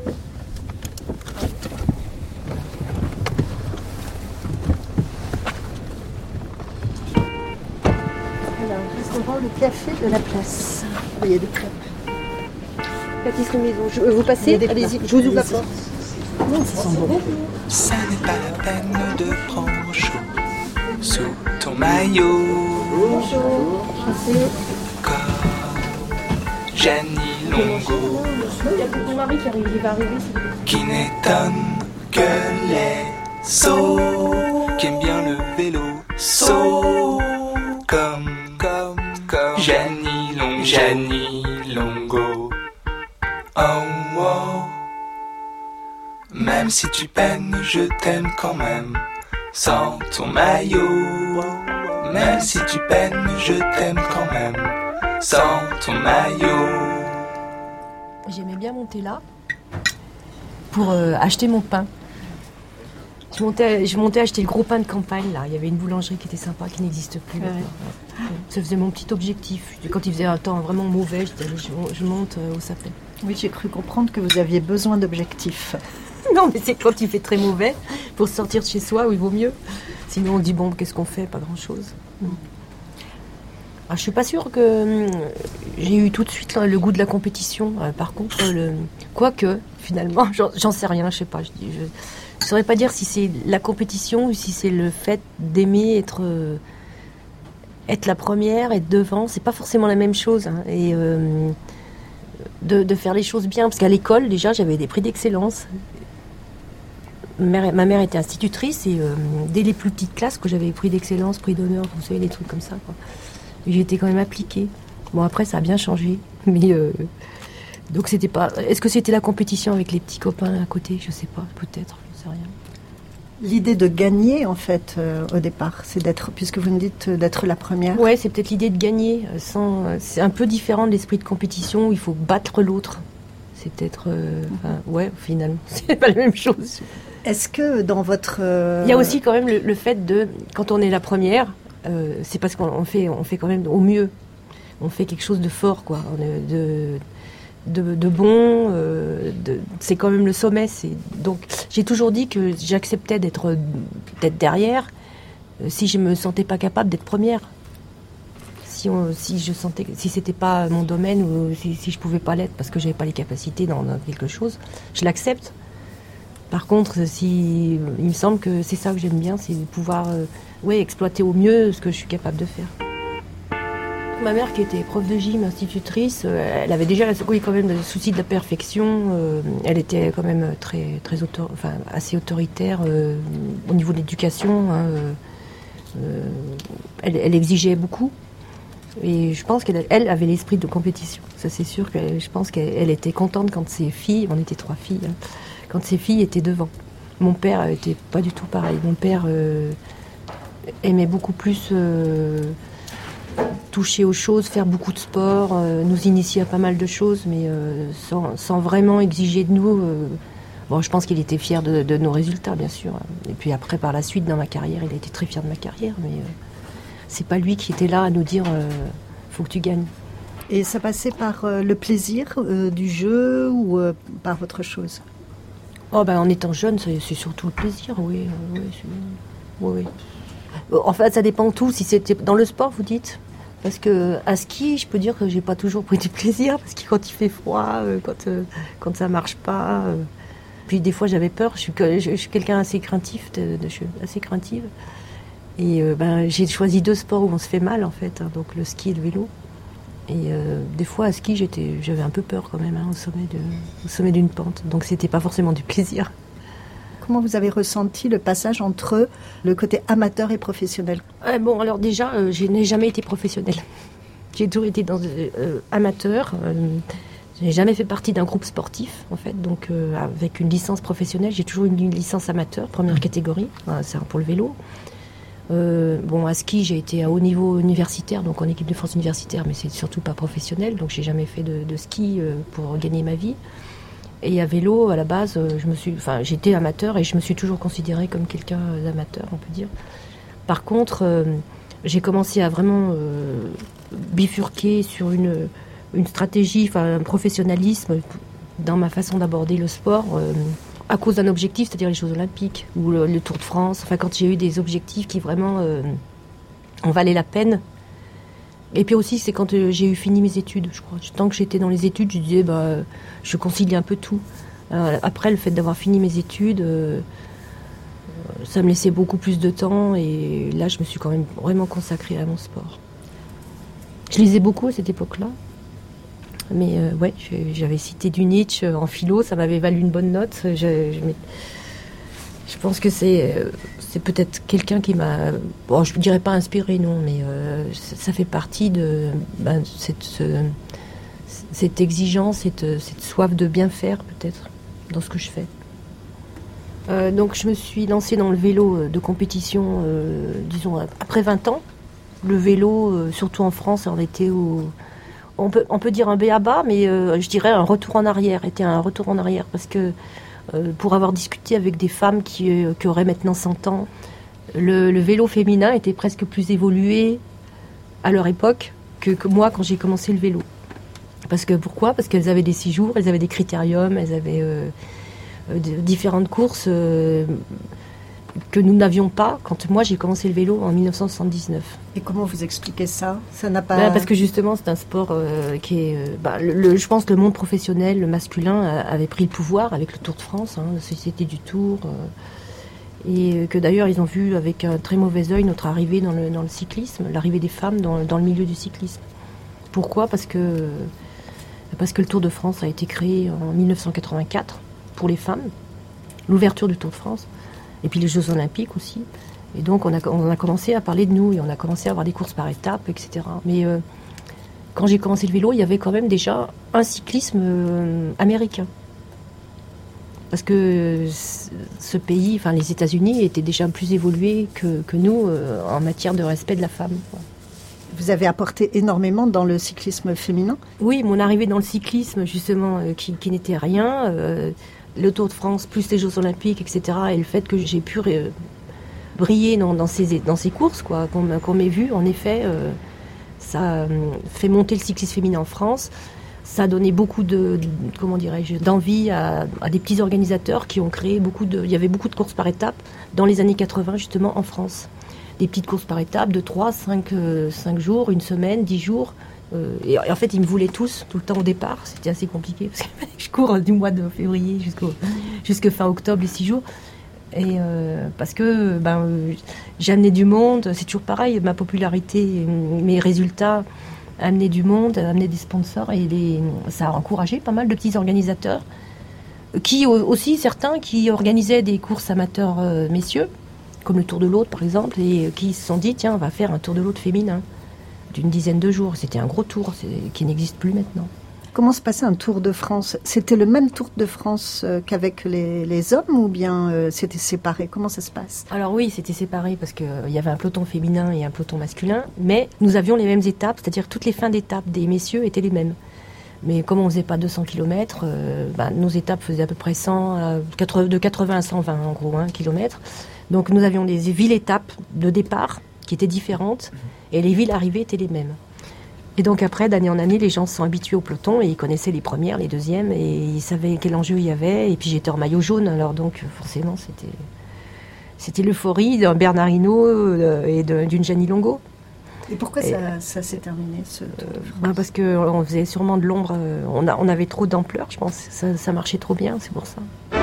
Alors, restaurant le café de la place. Il y a des crêpes. Pâtisserie maison. Vous passez ? Allez-y, je vous ouvre la porte. Non, ça sent bon. Ça n'est pas la peine de prendre chaud sous ton maillot. Bonjour. Comme Jeannie longo. Il y a mon mari qui va arriver. Qui n'étonne que les sots, qui aiment bien le vélo, saut, comme Jenny Longo. Oh, oh. Même si tu peines, je t'aime quand même, sans ton maillot. Même si tu peines, je t'aime quand même, sans ton maillot. J'aimais bien monter là pour acheter mon pain. Je montais acheter le gros pain de campagne là. Il y avait une boulangerie qui était sympa, qui n'existe plus. Ouais. Ça faisait mon petit objectif. Quand il faisait un temps vraiment mauvais, je monte au sapin. Oui, j'ai cru comprendre que vous aviez besoin d'objectifs. Non, mais c'est quand il fait très mauvais pour sortir de chez soi où il vaut mieux. Sinon on dit bon, qu'est-ce qu'on fait? Pas grand-chose. Alors, je suis pas sûre que j'ai eu tout de suite le goût de la compétition. Par contre, quoique finalement, j'en sais rien. Je sais pas. Je saurais pas dire si c'est la compétition ou si c'est le fait d'aimer être la première, être devant. C'est pas forcément la même chose. Hein. Et de faire les choses bien, parce qu'à l'école déjà j'avais des prix d'excellence. Ma mère était institutrice et dès les plus petites classes, que j'avais prix d'excellence, prix d'honneur, vous savez, des trucs comme ça, quoi. J'étais quand même appliquée. Bon, après ça a bien changé, mais donc c'était pas. Est-ce que c'était la compétition avec les petits copains à côté? Je sais pas, peut-être, je sais rien. L'idée de gagner, en fait, au départ, c'est d'être, puisque vous me dites d'être la première. Ouais, c'est peut-être l'idée de gagner. C'est un peu différent de l'esprit de compétition où il faut battre l'autre. C'est peut-être, ouais, finalement, c'est pas la même chose. Est-ce que dans votre... Il y a aussi quand même le fait de, quand on est la première, c'est parce qu'on fait quand même au mieux. On fait quelque chose de fort, quoi, de bon. C'est quand même le sommet. Donc, j'ai toujours dit que j'acceptais d'être derrière si je me sentais pas capable d'être première. Si c'était pas mon domaine ou si je pouvais pas l'être parce que j'avais pas les capacités dans quelque chose, je l'accepte. Par contre, il me semble que c'est ça que j'aime bien, c'est de pouvoir exploiter au mieux ce que je suis capable de faire. Ma mère, qui était prof de gym, institutrice, elle avait déjà quand même le souci de la perfection. Elle était quand même assez autoritaire au niveau de l'éducation. Hein, elle exigeait beaucoup. Et je pense qu'elle avait l'esprit de compétition. Ça, c'est sûr. Je pense qu'elle était contente quand ses filles, on était 3 filles, hein, quand ses filles étaient devant. Mon père était pas du tout pareil. Mon père aimait beaucoup plus toucher aux choses, faire beaucoup de sport, nous initier à pas mal de choses, mais sans vraiment exiger de nous. Bon, je pense qu'il était fier de nos résultats, bien sûr. Et puis après, par la suite, dans ma carrière, il a été très fier de ma carrière, mais c'est pas lui qui était là à nous dire faut que tu gagnes. Et ça passait par le plaisir du jeu ou par autre chose? Oh ben, en étant jeune, c'est surtout le plaisir, oui. Oui. En fait, ça dépend de tout. Si c'était dans le sport, vous dites. Parce que à ski, je peux dire que j'ai pas toujours pris du plaisir, parce que quand il fait froid, quand ça marche pas. Puis des fois, j'avais peur. Je suis quelqu'un assez craintif, je suis assez craintive. Et j'ai choisi 2 sports où on se fait mal, en fait. Hein, donc le ski et le vélo. Et des fois, à ski, j'avais un peu peur quand même, hein, au sommet d'une pente. Donc c'était pas forcément du plaisir. Comment vous avez ressenti le passage entre le côté amateur et professionnel? Bon, alors déjà, je n'ai jamais été professionnelle. J'ai toujours été amateur. Je n'ai jamais fait partie d'un groupe sportif, en fait. Donc, avec une licence professionnelle, j'ai toujours une licence amateur, première catégorie. C'est pour le vélo. À ski, j'ai été à haut niveau universitaire, donc en équipe de France universitaire, mais c'est surtout pas professionnel. Donc, j'ai jamais fait de ski pour gagner ma vie. Et à vélo, à la base, j'étais amateur et je me suis toujours considérée comme quelqu'un d'amateur, on peut dire. Par contre, j'ai commencé à vraiment bifurquer sur une stratégie, un professionnalisme dans ma façon d'aborder le sport à cause d'un objectif, c'est-à-dire les Jeux Olympiques ou le Tour de France. Enfin, quand j'ai eu des objectifs qui vraiment en valaient la peine. Et puis aussi, c'est quand j'ai fini mes études, je crois. Tant que j'étais dans les études, je disais, je concilie un peu tout. Alors, après, le fait d'avoir fini mes études, ça me laissait beaucoup plus de temps. Et là, je me suis quand même vraiment consacrée à mon sport. Je lisais beaucoup à cette époque-là. Mais ouais, j'avais cité du Nietzsche en philo, ça m'avait valu une bonne note. Je pense que c'est peut-être quelqu'un qui m'a, bon, je ne dirais pas inspiré, non, mais ça fait partie de cette exigence, cette soif de bien faire, peut-être, dans ce que je fais. Donc je me suis lancée dans le vélo de compétition, disons, après 20 ans. Le vélo, surtout en France, on était on peut dire un b.a.-ba, mais je dirais un retour en arrière, parce que pour avoir discuté avec des femmes qui auraient maintenant 100 ans, le vélo féminin était presque plus évolué à leur époque que moi quand j'ai commencé le vélo. Pourquoi ? Parce qu'elles avaient des séjours, elles avaient des critériums, elles avaient différentes courses que nous n'avions pas quand moi j'ai commencé le vélo en 1979. Et comment vous expliquez ça ? Ça n'a pas... Parce que justement c'est un sport qui est... je pense que le monde professionnel, le masculin, avait pris le pouvoir avec le Tour de France, la Société du Tour, et que d'ailleurs ils ont vu avec un très mauvais œil notre arrivée dans le cyclisme, l'arrivée des femmes dans le milieu du cyclisme. Pourquoi ? Parce que le Tour de France a été créé en 1984 pour les femmes, l'ouverture du Tour de France, et puis les Jeux Olympiques aussi. Et donc on a commencé à parler de nous, et on a commencé à avoir des courses par étapes, etc. Mais quand j'ai commencé le vélo, il y avait quand même déjà un cyclisme américain. Parce que ce pays, enfin les États-Unis, étaient déjà plus évolués que nous en matière de respect de la femme. Vous avez apporté énormément dans le cyclisme féminin ? Oui, mon arrivée dans le cyclisme, justement, qui n'était rien, le Tour de France, plus les Jeux Olympiques, etc., et le fait que j'ai pu briller dans ces courses, quoi, qu'on m'ait vu, en effet, ça fait monter le cyclisme féminin en France. Ça a donné beaucoup d'envie à des petits organisateurs qui ont créé il y avait beaucoup de courses par étapes dans les années 80, justement, en France. Des petites courses par étapes de 3, 5 jours, une semaine, 10 jours. Et en fait, ils me voulaient tous, tout le temps au départ. C'était assez compliqué, parce que je cours du mois de février jusqu'à fin octobre, les 6 jours. Et parce que j'ai amené du monde, c'est toujours pareil, ma popularité, mes résultats, amener du monde, amener des sponsors, et ça a encouragé pas mal de petits organisateurs, qui aussi, certains qui organisaient des courses amateurs messieurs, comme le Tour de l'Aude par exemple, et qui se sont dit, tiens, on va faire un Tour de l'Aude féminin d'une dizaine de jours. C'était un gros tour qui n'existe plus maintenant. Comment se passait un Tour de France ? C'était le même Tour de France qu'avec les hommes, ou bien c'était séparé ? Comment ça se passe ? Alors oui, c'était séparé parce qu'il y avait un peloton féminin et un peloton masculin, mais nous avions les mêmes étapes, c'est-à-dire toutes les fins d'étapes des messieurs étaient les mêmes. Mais comme on ne faisait pas 200 km, nos étapes faisaient à peu près de 80 à 120 en gros, kilomètres. Donc nous avions des villes-étapes de départ qui étaient différentes, et les villes arrivées étaient les mêmes. Et donc après, d'année en année, les gens se sont habitués au peloton, et ils connaissaient les premières, les deuxièmes, et ils savaient quel enjeu il y avait. Et puis j'étais en maillot jaune, alors donc forcément c'était l'euphorie d'un Bernard Hinault et d'une Jeannie Longo. Et pourquoi ça s'est terminé, ce Tour de France ? Parce qu'on faisait sûrement de l'ombre, on avait trop d'ampleur, je pense, ça marchait trop bien, c'est pour ça.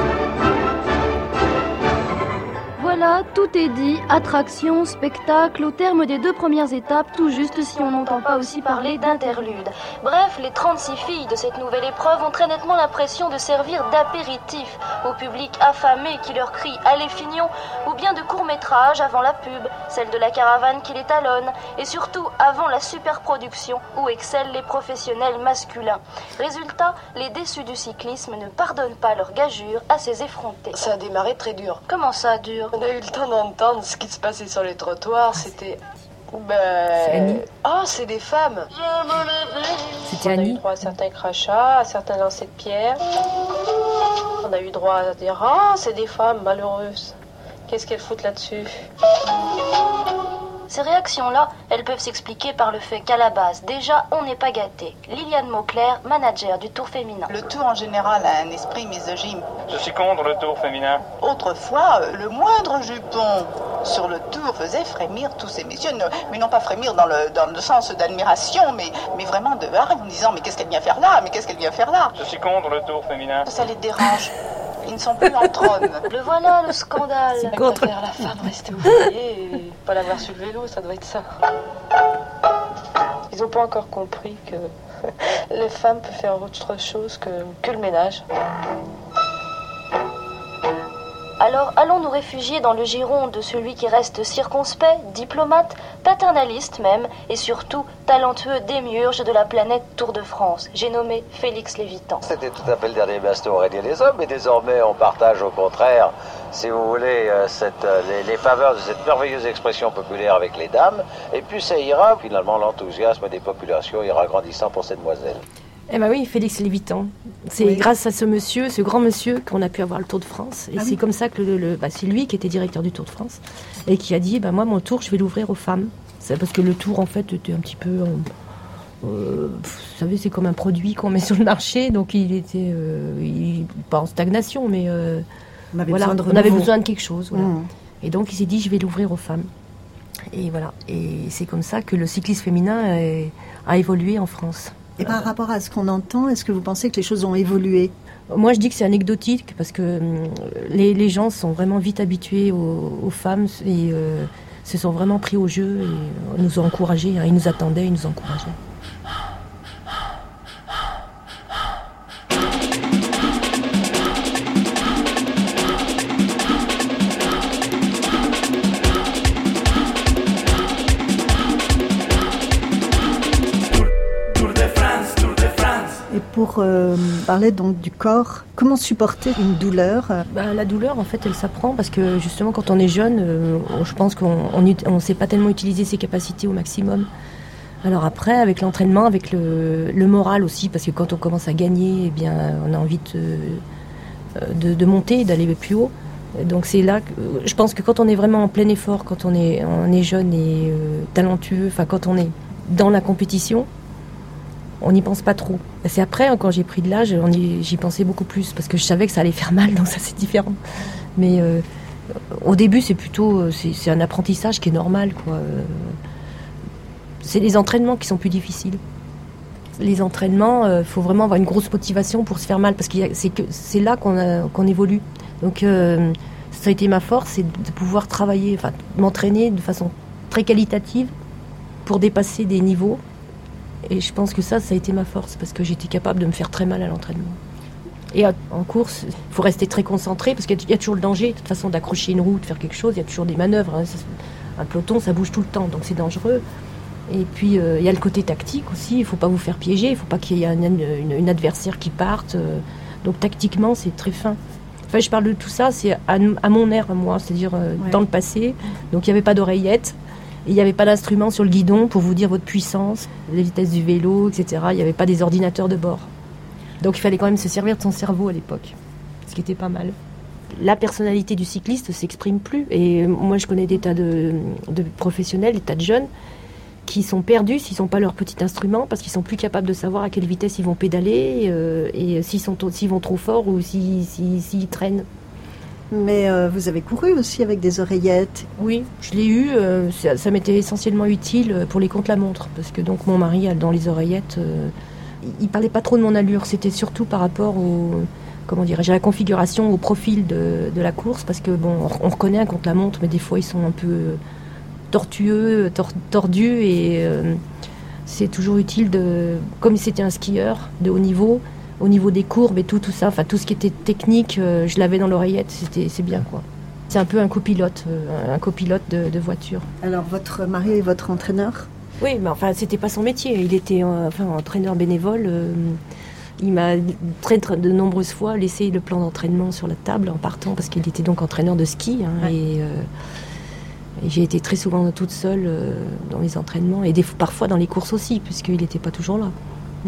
Voilà, tout est dit, attraction, spectacle, au terme des 2 premières étapes, tout juste si on n'entend pas aussi parler d'interlude. Bref, les 36 filles de cette nouvelle épreuve ont très nettement l'impression de servir d'apéritif au public affamé qui leur crie « Allez Fignon !» ou bien de court-métrage avant la pub, celle de la caravane qui les talonne, et surtout avant la superproduction où excellent les professionnels masculins. Résultat, les déçus du cyclisme ne pardonnent pas leur gageure à ces effrontés. Ça a démarré très dur. Comment ça, dur ? On a eu le temps d'entendre ce qui se passait sur les trottoirs, c'était... C'est Annie. Ah, c'est des femmes. C'était On Annie. a eu droit à certains crachats, à certains lancers de pierre. On a eu droit à dire « Ah, c'est des femmes malheureuses. Qu'est-ce qu'elles foutent là-dessus ?» Ces réactions-là, elles peuvent s'expliquer par le fait qu'à la base, déjà, on n'est pas gâté. Liliane Mauclair, manager du Tour féminin. Le Tour en général a un esprit misogyne. Je suis contre le Tour féminin. Autrefois, le moindre jupon sur le Tour faisait frémir tous ces messieurs, mais non pas frémir dans le sens d'admiration, mais vraiment de hargne, en disant « Mais qu'est-ce qu'elle vient faire là ? Mais qu'est-ce qu'elle vient faire là ?» Je suis contre le Tour féminin. Ça les dérange. Ils ne sont plus en trône. Le voilà, le scandale. C'est contre la femme rester ouvrier et pas l'avoir sur le vélo, ça doit être ça. Ils n'ont pas encore compris que Les femmes peuvent faire autre chose que le ménage. Alors allons nous réfugier dans le giron de celui qui reste circonspect, diplomate, paternaliste même, et surtout talentueux démiurge de la planète Tour de France. J'ai nommé Félix Lévitan. C'était tout à fait le dernier baston régnait des hommes, mais désormais on partage au contraire, si vous voulez, les faveurs de cette merveilleuse expression populaire avec les dames, et puis ça ira, finalement l'enthousiasme des populations ira grandissant pour ces demoiselles. Eh ben oui, Félix Lévitan. C'est grâce à ce grand monsieur, qu'on a pu avoir le Tour de France. Et c'est comme ça que c'est lui qui était directeur du Tour de France et qui a dit, moi, mon tour, je vais l'ouvrir aux femmes. C'est parce que le tour, en fait, était un petit peu... vous savez, c'est comme un produit qu'on met sur le marché. Donc, il était pas en stagnation, mais on avait besoin de quelque chose. Voilà. Et donc, il s'est dit, je vais l'ouvrir aux femmes. Et voilà. Et c'est comme ça que le cyclisme féminin a évolué en France. Et par rapport à ce qu'on entend, est-ce que vous pensez que les choses ont évolué ? Moi, je dis que c'est anecdotique parce que les gens sont vraiment vite habitués aux femmes et se sont vraiment pris au jeu et nous ont encouragés. Ils nous attendaient, ils nous encourageaient. Pour parler donc du corps, comment supporter une douleur ? La douleur, en fait, elle s'apprend parce que justement, quand on est jeune, je pense qu'on ne sait pas tellement utiliser ses capacités au maximum. Alors après, avec l'entraînement, avec le moral aussi, parce que quand on commence à gagner, eh bien, on a envie de monter, d'aller plus haut. Donc c'est là que je pense que quand on est vraiment en plein effort, quand on est jeune et talentueux, enfin quand on est dans la compétition, on n'y pense pas trop. C'est après, quand j'ai pris de l'âge, j'y pensais beaucoup plus, parce que je savais que ça allait faire mal, donc ça c'est différent. Mais au début, c'est plutôt c'est un apprentissage qui est normal, quoi. C'est les entraînements qui sont plus difficiles. Les entraînements, faut vraiment avoir une grosse motivation pour se faire mal, parce que c'est là qu'on évolue. Donc ça a été ma force, c'est de pouvoir travailler, enfin m'entraîner de façon très qualitative pour dépasser des niveaux. Et je pense que ça a été ma force, parce que j'étais capable de me faire très mal à l'entraînement. Et en course, il faut rester très concentré, parce qu'il y a toujours le danger, de toute façon, d'accrocher une roue, de faire quelque chose. Il y a toujours des manœuvres. Un peloton, ça bouge tout le temps, donc c'est dangereux. Et puis, il y a le côté tactique aussi. Il ne faut pas vous faire piéger. Il ne faut pas qu'il y ait une adversaire qui parte. Donc, tactiquement, c'est très fin. Enfin, je parle de tout ça, c'est à mon air, à moi, c'est-à-dire dans le passé. Donc, il n'y avait pas d'oreillette. Il n'y avait pas d'instrument sur le guidon pour vous dire votre puissance, les vitesses du vélo, etc. Il n'y avait pas des ordinateurs de bord. Donc il fallait quand même se servir de son cerveau à l'époque, ce qui était pas mal. La personnalité du cycliste ne s'exprime plus. Et moi, je connais des tas de professionnels, des tas de jeunes qui sont perdus s'ils n'ont pas leur petit instrument, parce qu'ils sont plus capables de savoir à quelle vitesse ils vont pédaler et s'ils vont trop fort ou s'ils traînent. Mais vous avez couru aussi avec des oreillettes. Oui, je l'ai eu. Ça m'était essentiellement utile pour les contre-la-montre, parce que donc mon mari, dans les oreillettes, il parlait pas trop de mon allure. C'était surtout par rapport à la configuration, au profil de la course, parce que on reconnaît un contre-la-montre, mais des fois ils sont un peu tortueux, tordus, et c'est toujours utile comme c'était un skieur de haut niveau. Au niveau des courbes et tout ça, enfin tout ce qui était technique, je l'avais dans l'oreillette, c'est bien, quoi. C'est un peu un copilote de voiture. Alors votre mari est votre entraîneur ? Oui, mais enfin c'était pas son métier, il était entraîneur bénévole. Il m'a de nombreuses fois laissé le plan d'entraînement sur la table en partant, parce qu'il était donc entraîneur de ski, et j'ai été très souvent toute seule dans les entraînements et parfois dans les courses aussi, puisqu'il n'était pas toujours là.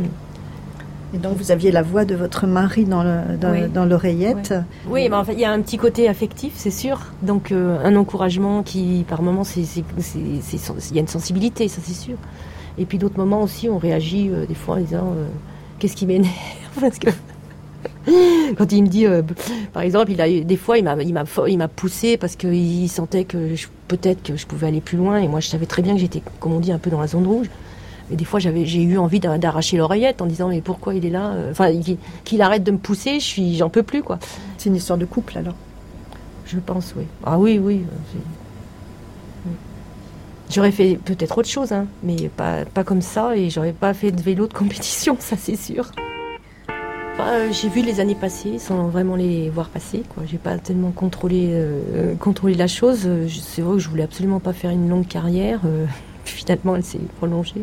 Et donc vous aviez la voix de votre mari dans l'oreillette. Oui, mais enfin, il y a un petit côté affectif, c'est sûr. Donc un encouragement qui, par moments, il y a une sensibilité, ça c'est sûr. Et puis d'autres moments aussi, on réagit des fois en disant qu'est-ce qui m'énerve, parce que quand il me dit, par exemple, des fois il m'a poussé parce qu'il sentait que peut-être que je pouvais aller plus loin, et moi je savais très bien que j'étais, comme on dit, un peu dans la zone rouge. Et des fois, j'ai eu envie d'arracher l'oreillette en disant mais pourquoi il est là ? Enfin, qu'il arrête de me pousser, j'en peux plus, quoi. C'est une histoire de couple, alors ? Je pense, oui. Ah oui. J'aurais fait peut-être autre chose, hein, mais pas comme ça, et j'aurais pas fait de vélo de compétition, ça c'est sûr. J'ai vu les années passer sans vraiment les voir passer, quoi. J'ai pas tellement contrôlé la chose. C'est vrai que je voulais absolument pas faire une longue carrière. Finalement, elle s'est prolongée.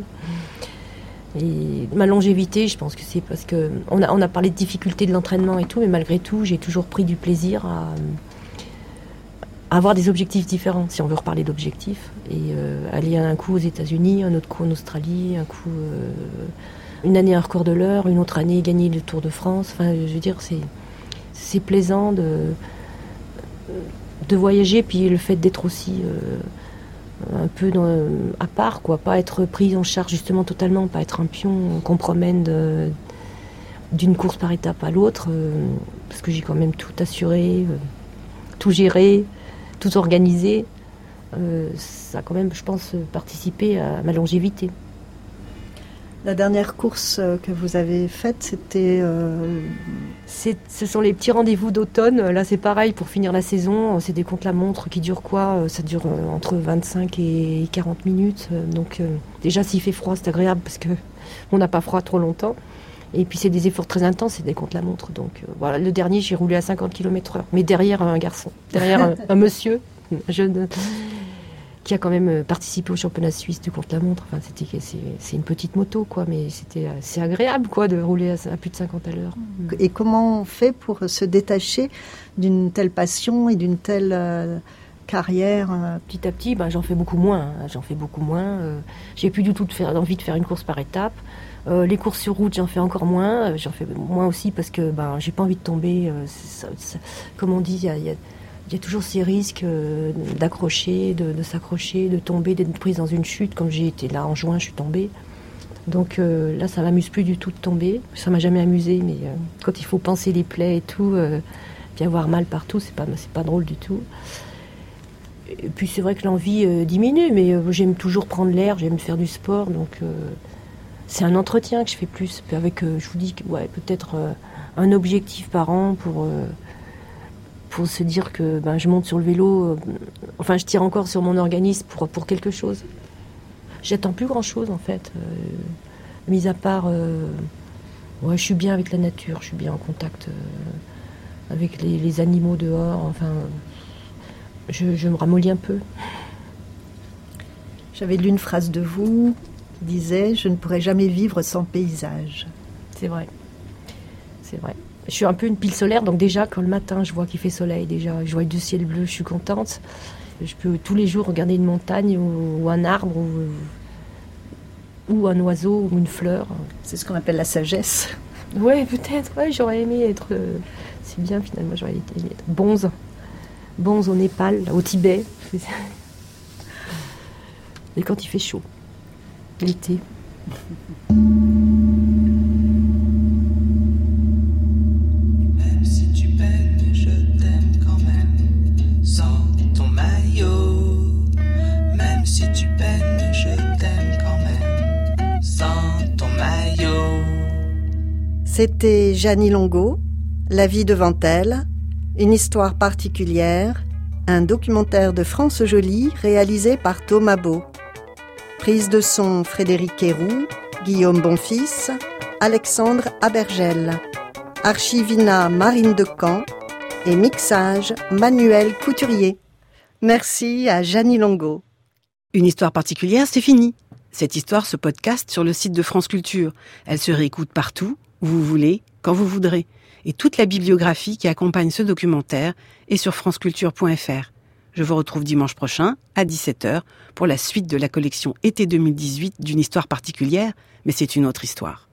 Et ma longévité, je pense que c'est parce que on a parlé de difficultés de l'entraînement et tout, mais malgré tout, j'ai toujours pris du plaisir à avoir des objectifs différents, si on veut reparler d'objectifs. Et aller un coup aux États-Unis, un autre coup en Australie, un coup une année un record de l'heure, une autre année gagner le Tour de France. Enfin, je veux dire, c'est plaisant de voyager, puis le fait d'être aussi un peu à part, quoi, pas être pris en charge justement totalement, pas être un pion qu'on promène d'une course par étape à l'autre, parce que j'ai quand même tout assuré, tout géré, tout organisé. Ça a quand même, je pense, participé à ma longévité. La dernière course que vous avez faite, c'était... Ce sont les petits rendez-vous d'automne. Là, c'est pareil, pour finir la saison, c'est des contre-la-montre qui durent quoi ? Ça dure entre 25 et 40 minutes. Donc déjà, s'il fait froid, c'est agréable parce qu'on n'a pas froid trop longtemps. Et puis, c'est des efforts très intenses, c'est des contre-la-montre. Donc voilà, le dernier, j'ai roulé à 50 km/h. Mais derrière un garçon, derrière un monsieur, un jeune... qui a quand même participé au championnat suisse du contre-la-montre. Enfin, c'est une petite moto, quoi, mais c'est agréable, quoi, de rouler à plus de 50 à l'heure. Et comment on fait pour se détacher d'une telle passion et d'une telle carrière? Petit à petit, j'en fais beaucoup moins. J'ai plus du tout envie de faire une course par étape. Les courses sur route, j'en fais encore moins. J'en fais moins aussi parce que j'ai pas envie de tomber. Comme on dit, il y a toujours ces risques d'accrocher, de s'accrocher, de tomber, d'être prise dans une chute. Comme j'ai été là en juin, je suis tombée. Donc là, ça m'amuse plus du tout de tomber. Ça m'a jamais amusé, mais quand il faut panser les plaies et tout, puis avoir mal partout, c'est pas drôle du tout. Et puis c'est vrai que l'envie diminue, mais j'aime toujours prendre l'air, j'aime faire du sport, donc c'est un entretien que je fais plus. Avec, je vous dis, peut-être un objectif par an pour se dire que je monte sur le vélo, je tire encore sur mon organisme pour quelque chose. J'attends plus grand-chose en fait, mis à part, je suis bien avec la nature, je suis bien en contact avec les animaux dehors, je me ramollis un peu. J'avais lu une phrase de vous qui disait « Je ne pourrai jamais vivre sans paysage ». C'est vrai. Je suis un peu une pile solaire, donc déjà, quand le matin, je vois qu'il fait soleil, déjà, je vois du ciel bleu, je suis contente. Je peux tous les jours regarder une montagne ou un arbre ou un oiseau ou une fleur. C'est ce qu'on appelle la sagesse. Ouais, peut-être, j'aurais aimé être... c'est bien, finalement, j'aurais aimé être bonze au Népal, au Tibet. Et quand il fait chaud, l'été. C'était Jeannie Longo, La vie devant elle, une histoire particulière, un documentaire de France Joly réalisé par Thomas Beau. Prise de son Frédéric Héroux, Guillaume Bonfils, Alexandre Abergel. Archivina Marine Decamp et mixage Manuel Couturier. Merci à Jeannie Longo. Une histoire particulière, c'est fini. Cette histoire se podcast sur le site de France Culture. Elle se réécoute partout, où vous voulez, quand vous voudrez. Et toute la bibliographie qui accompagne ce documentaire est sur franceculture.fr. Je vous retrouve dimanche prochain, à 17h, pour la suite de la collection été 2018 d'une histoire particulière, mais c'est une autre histoire.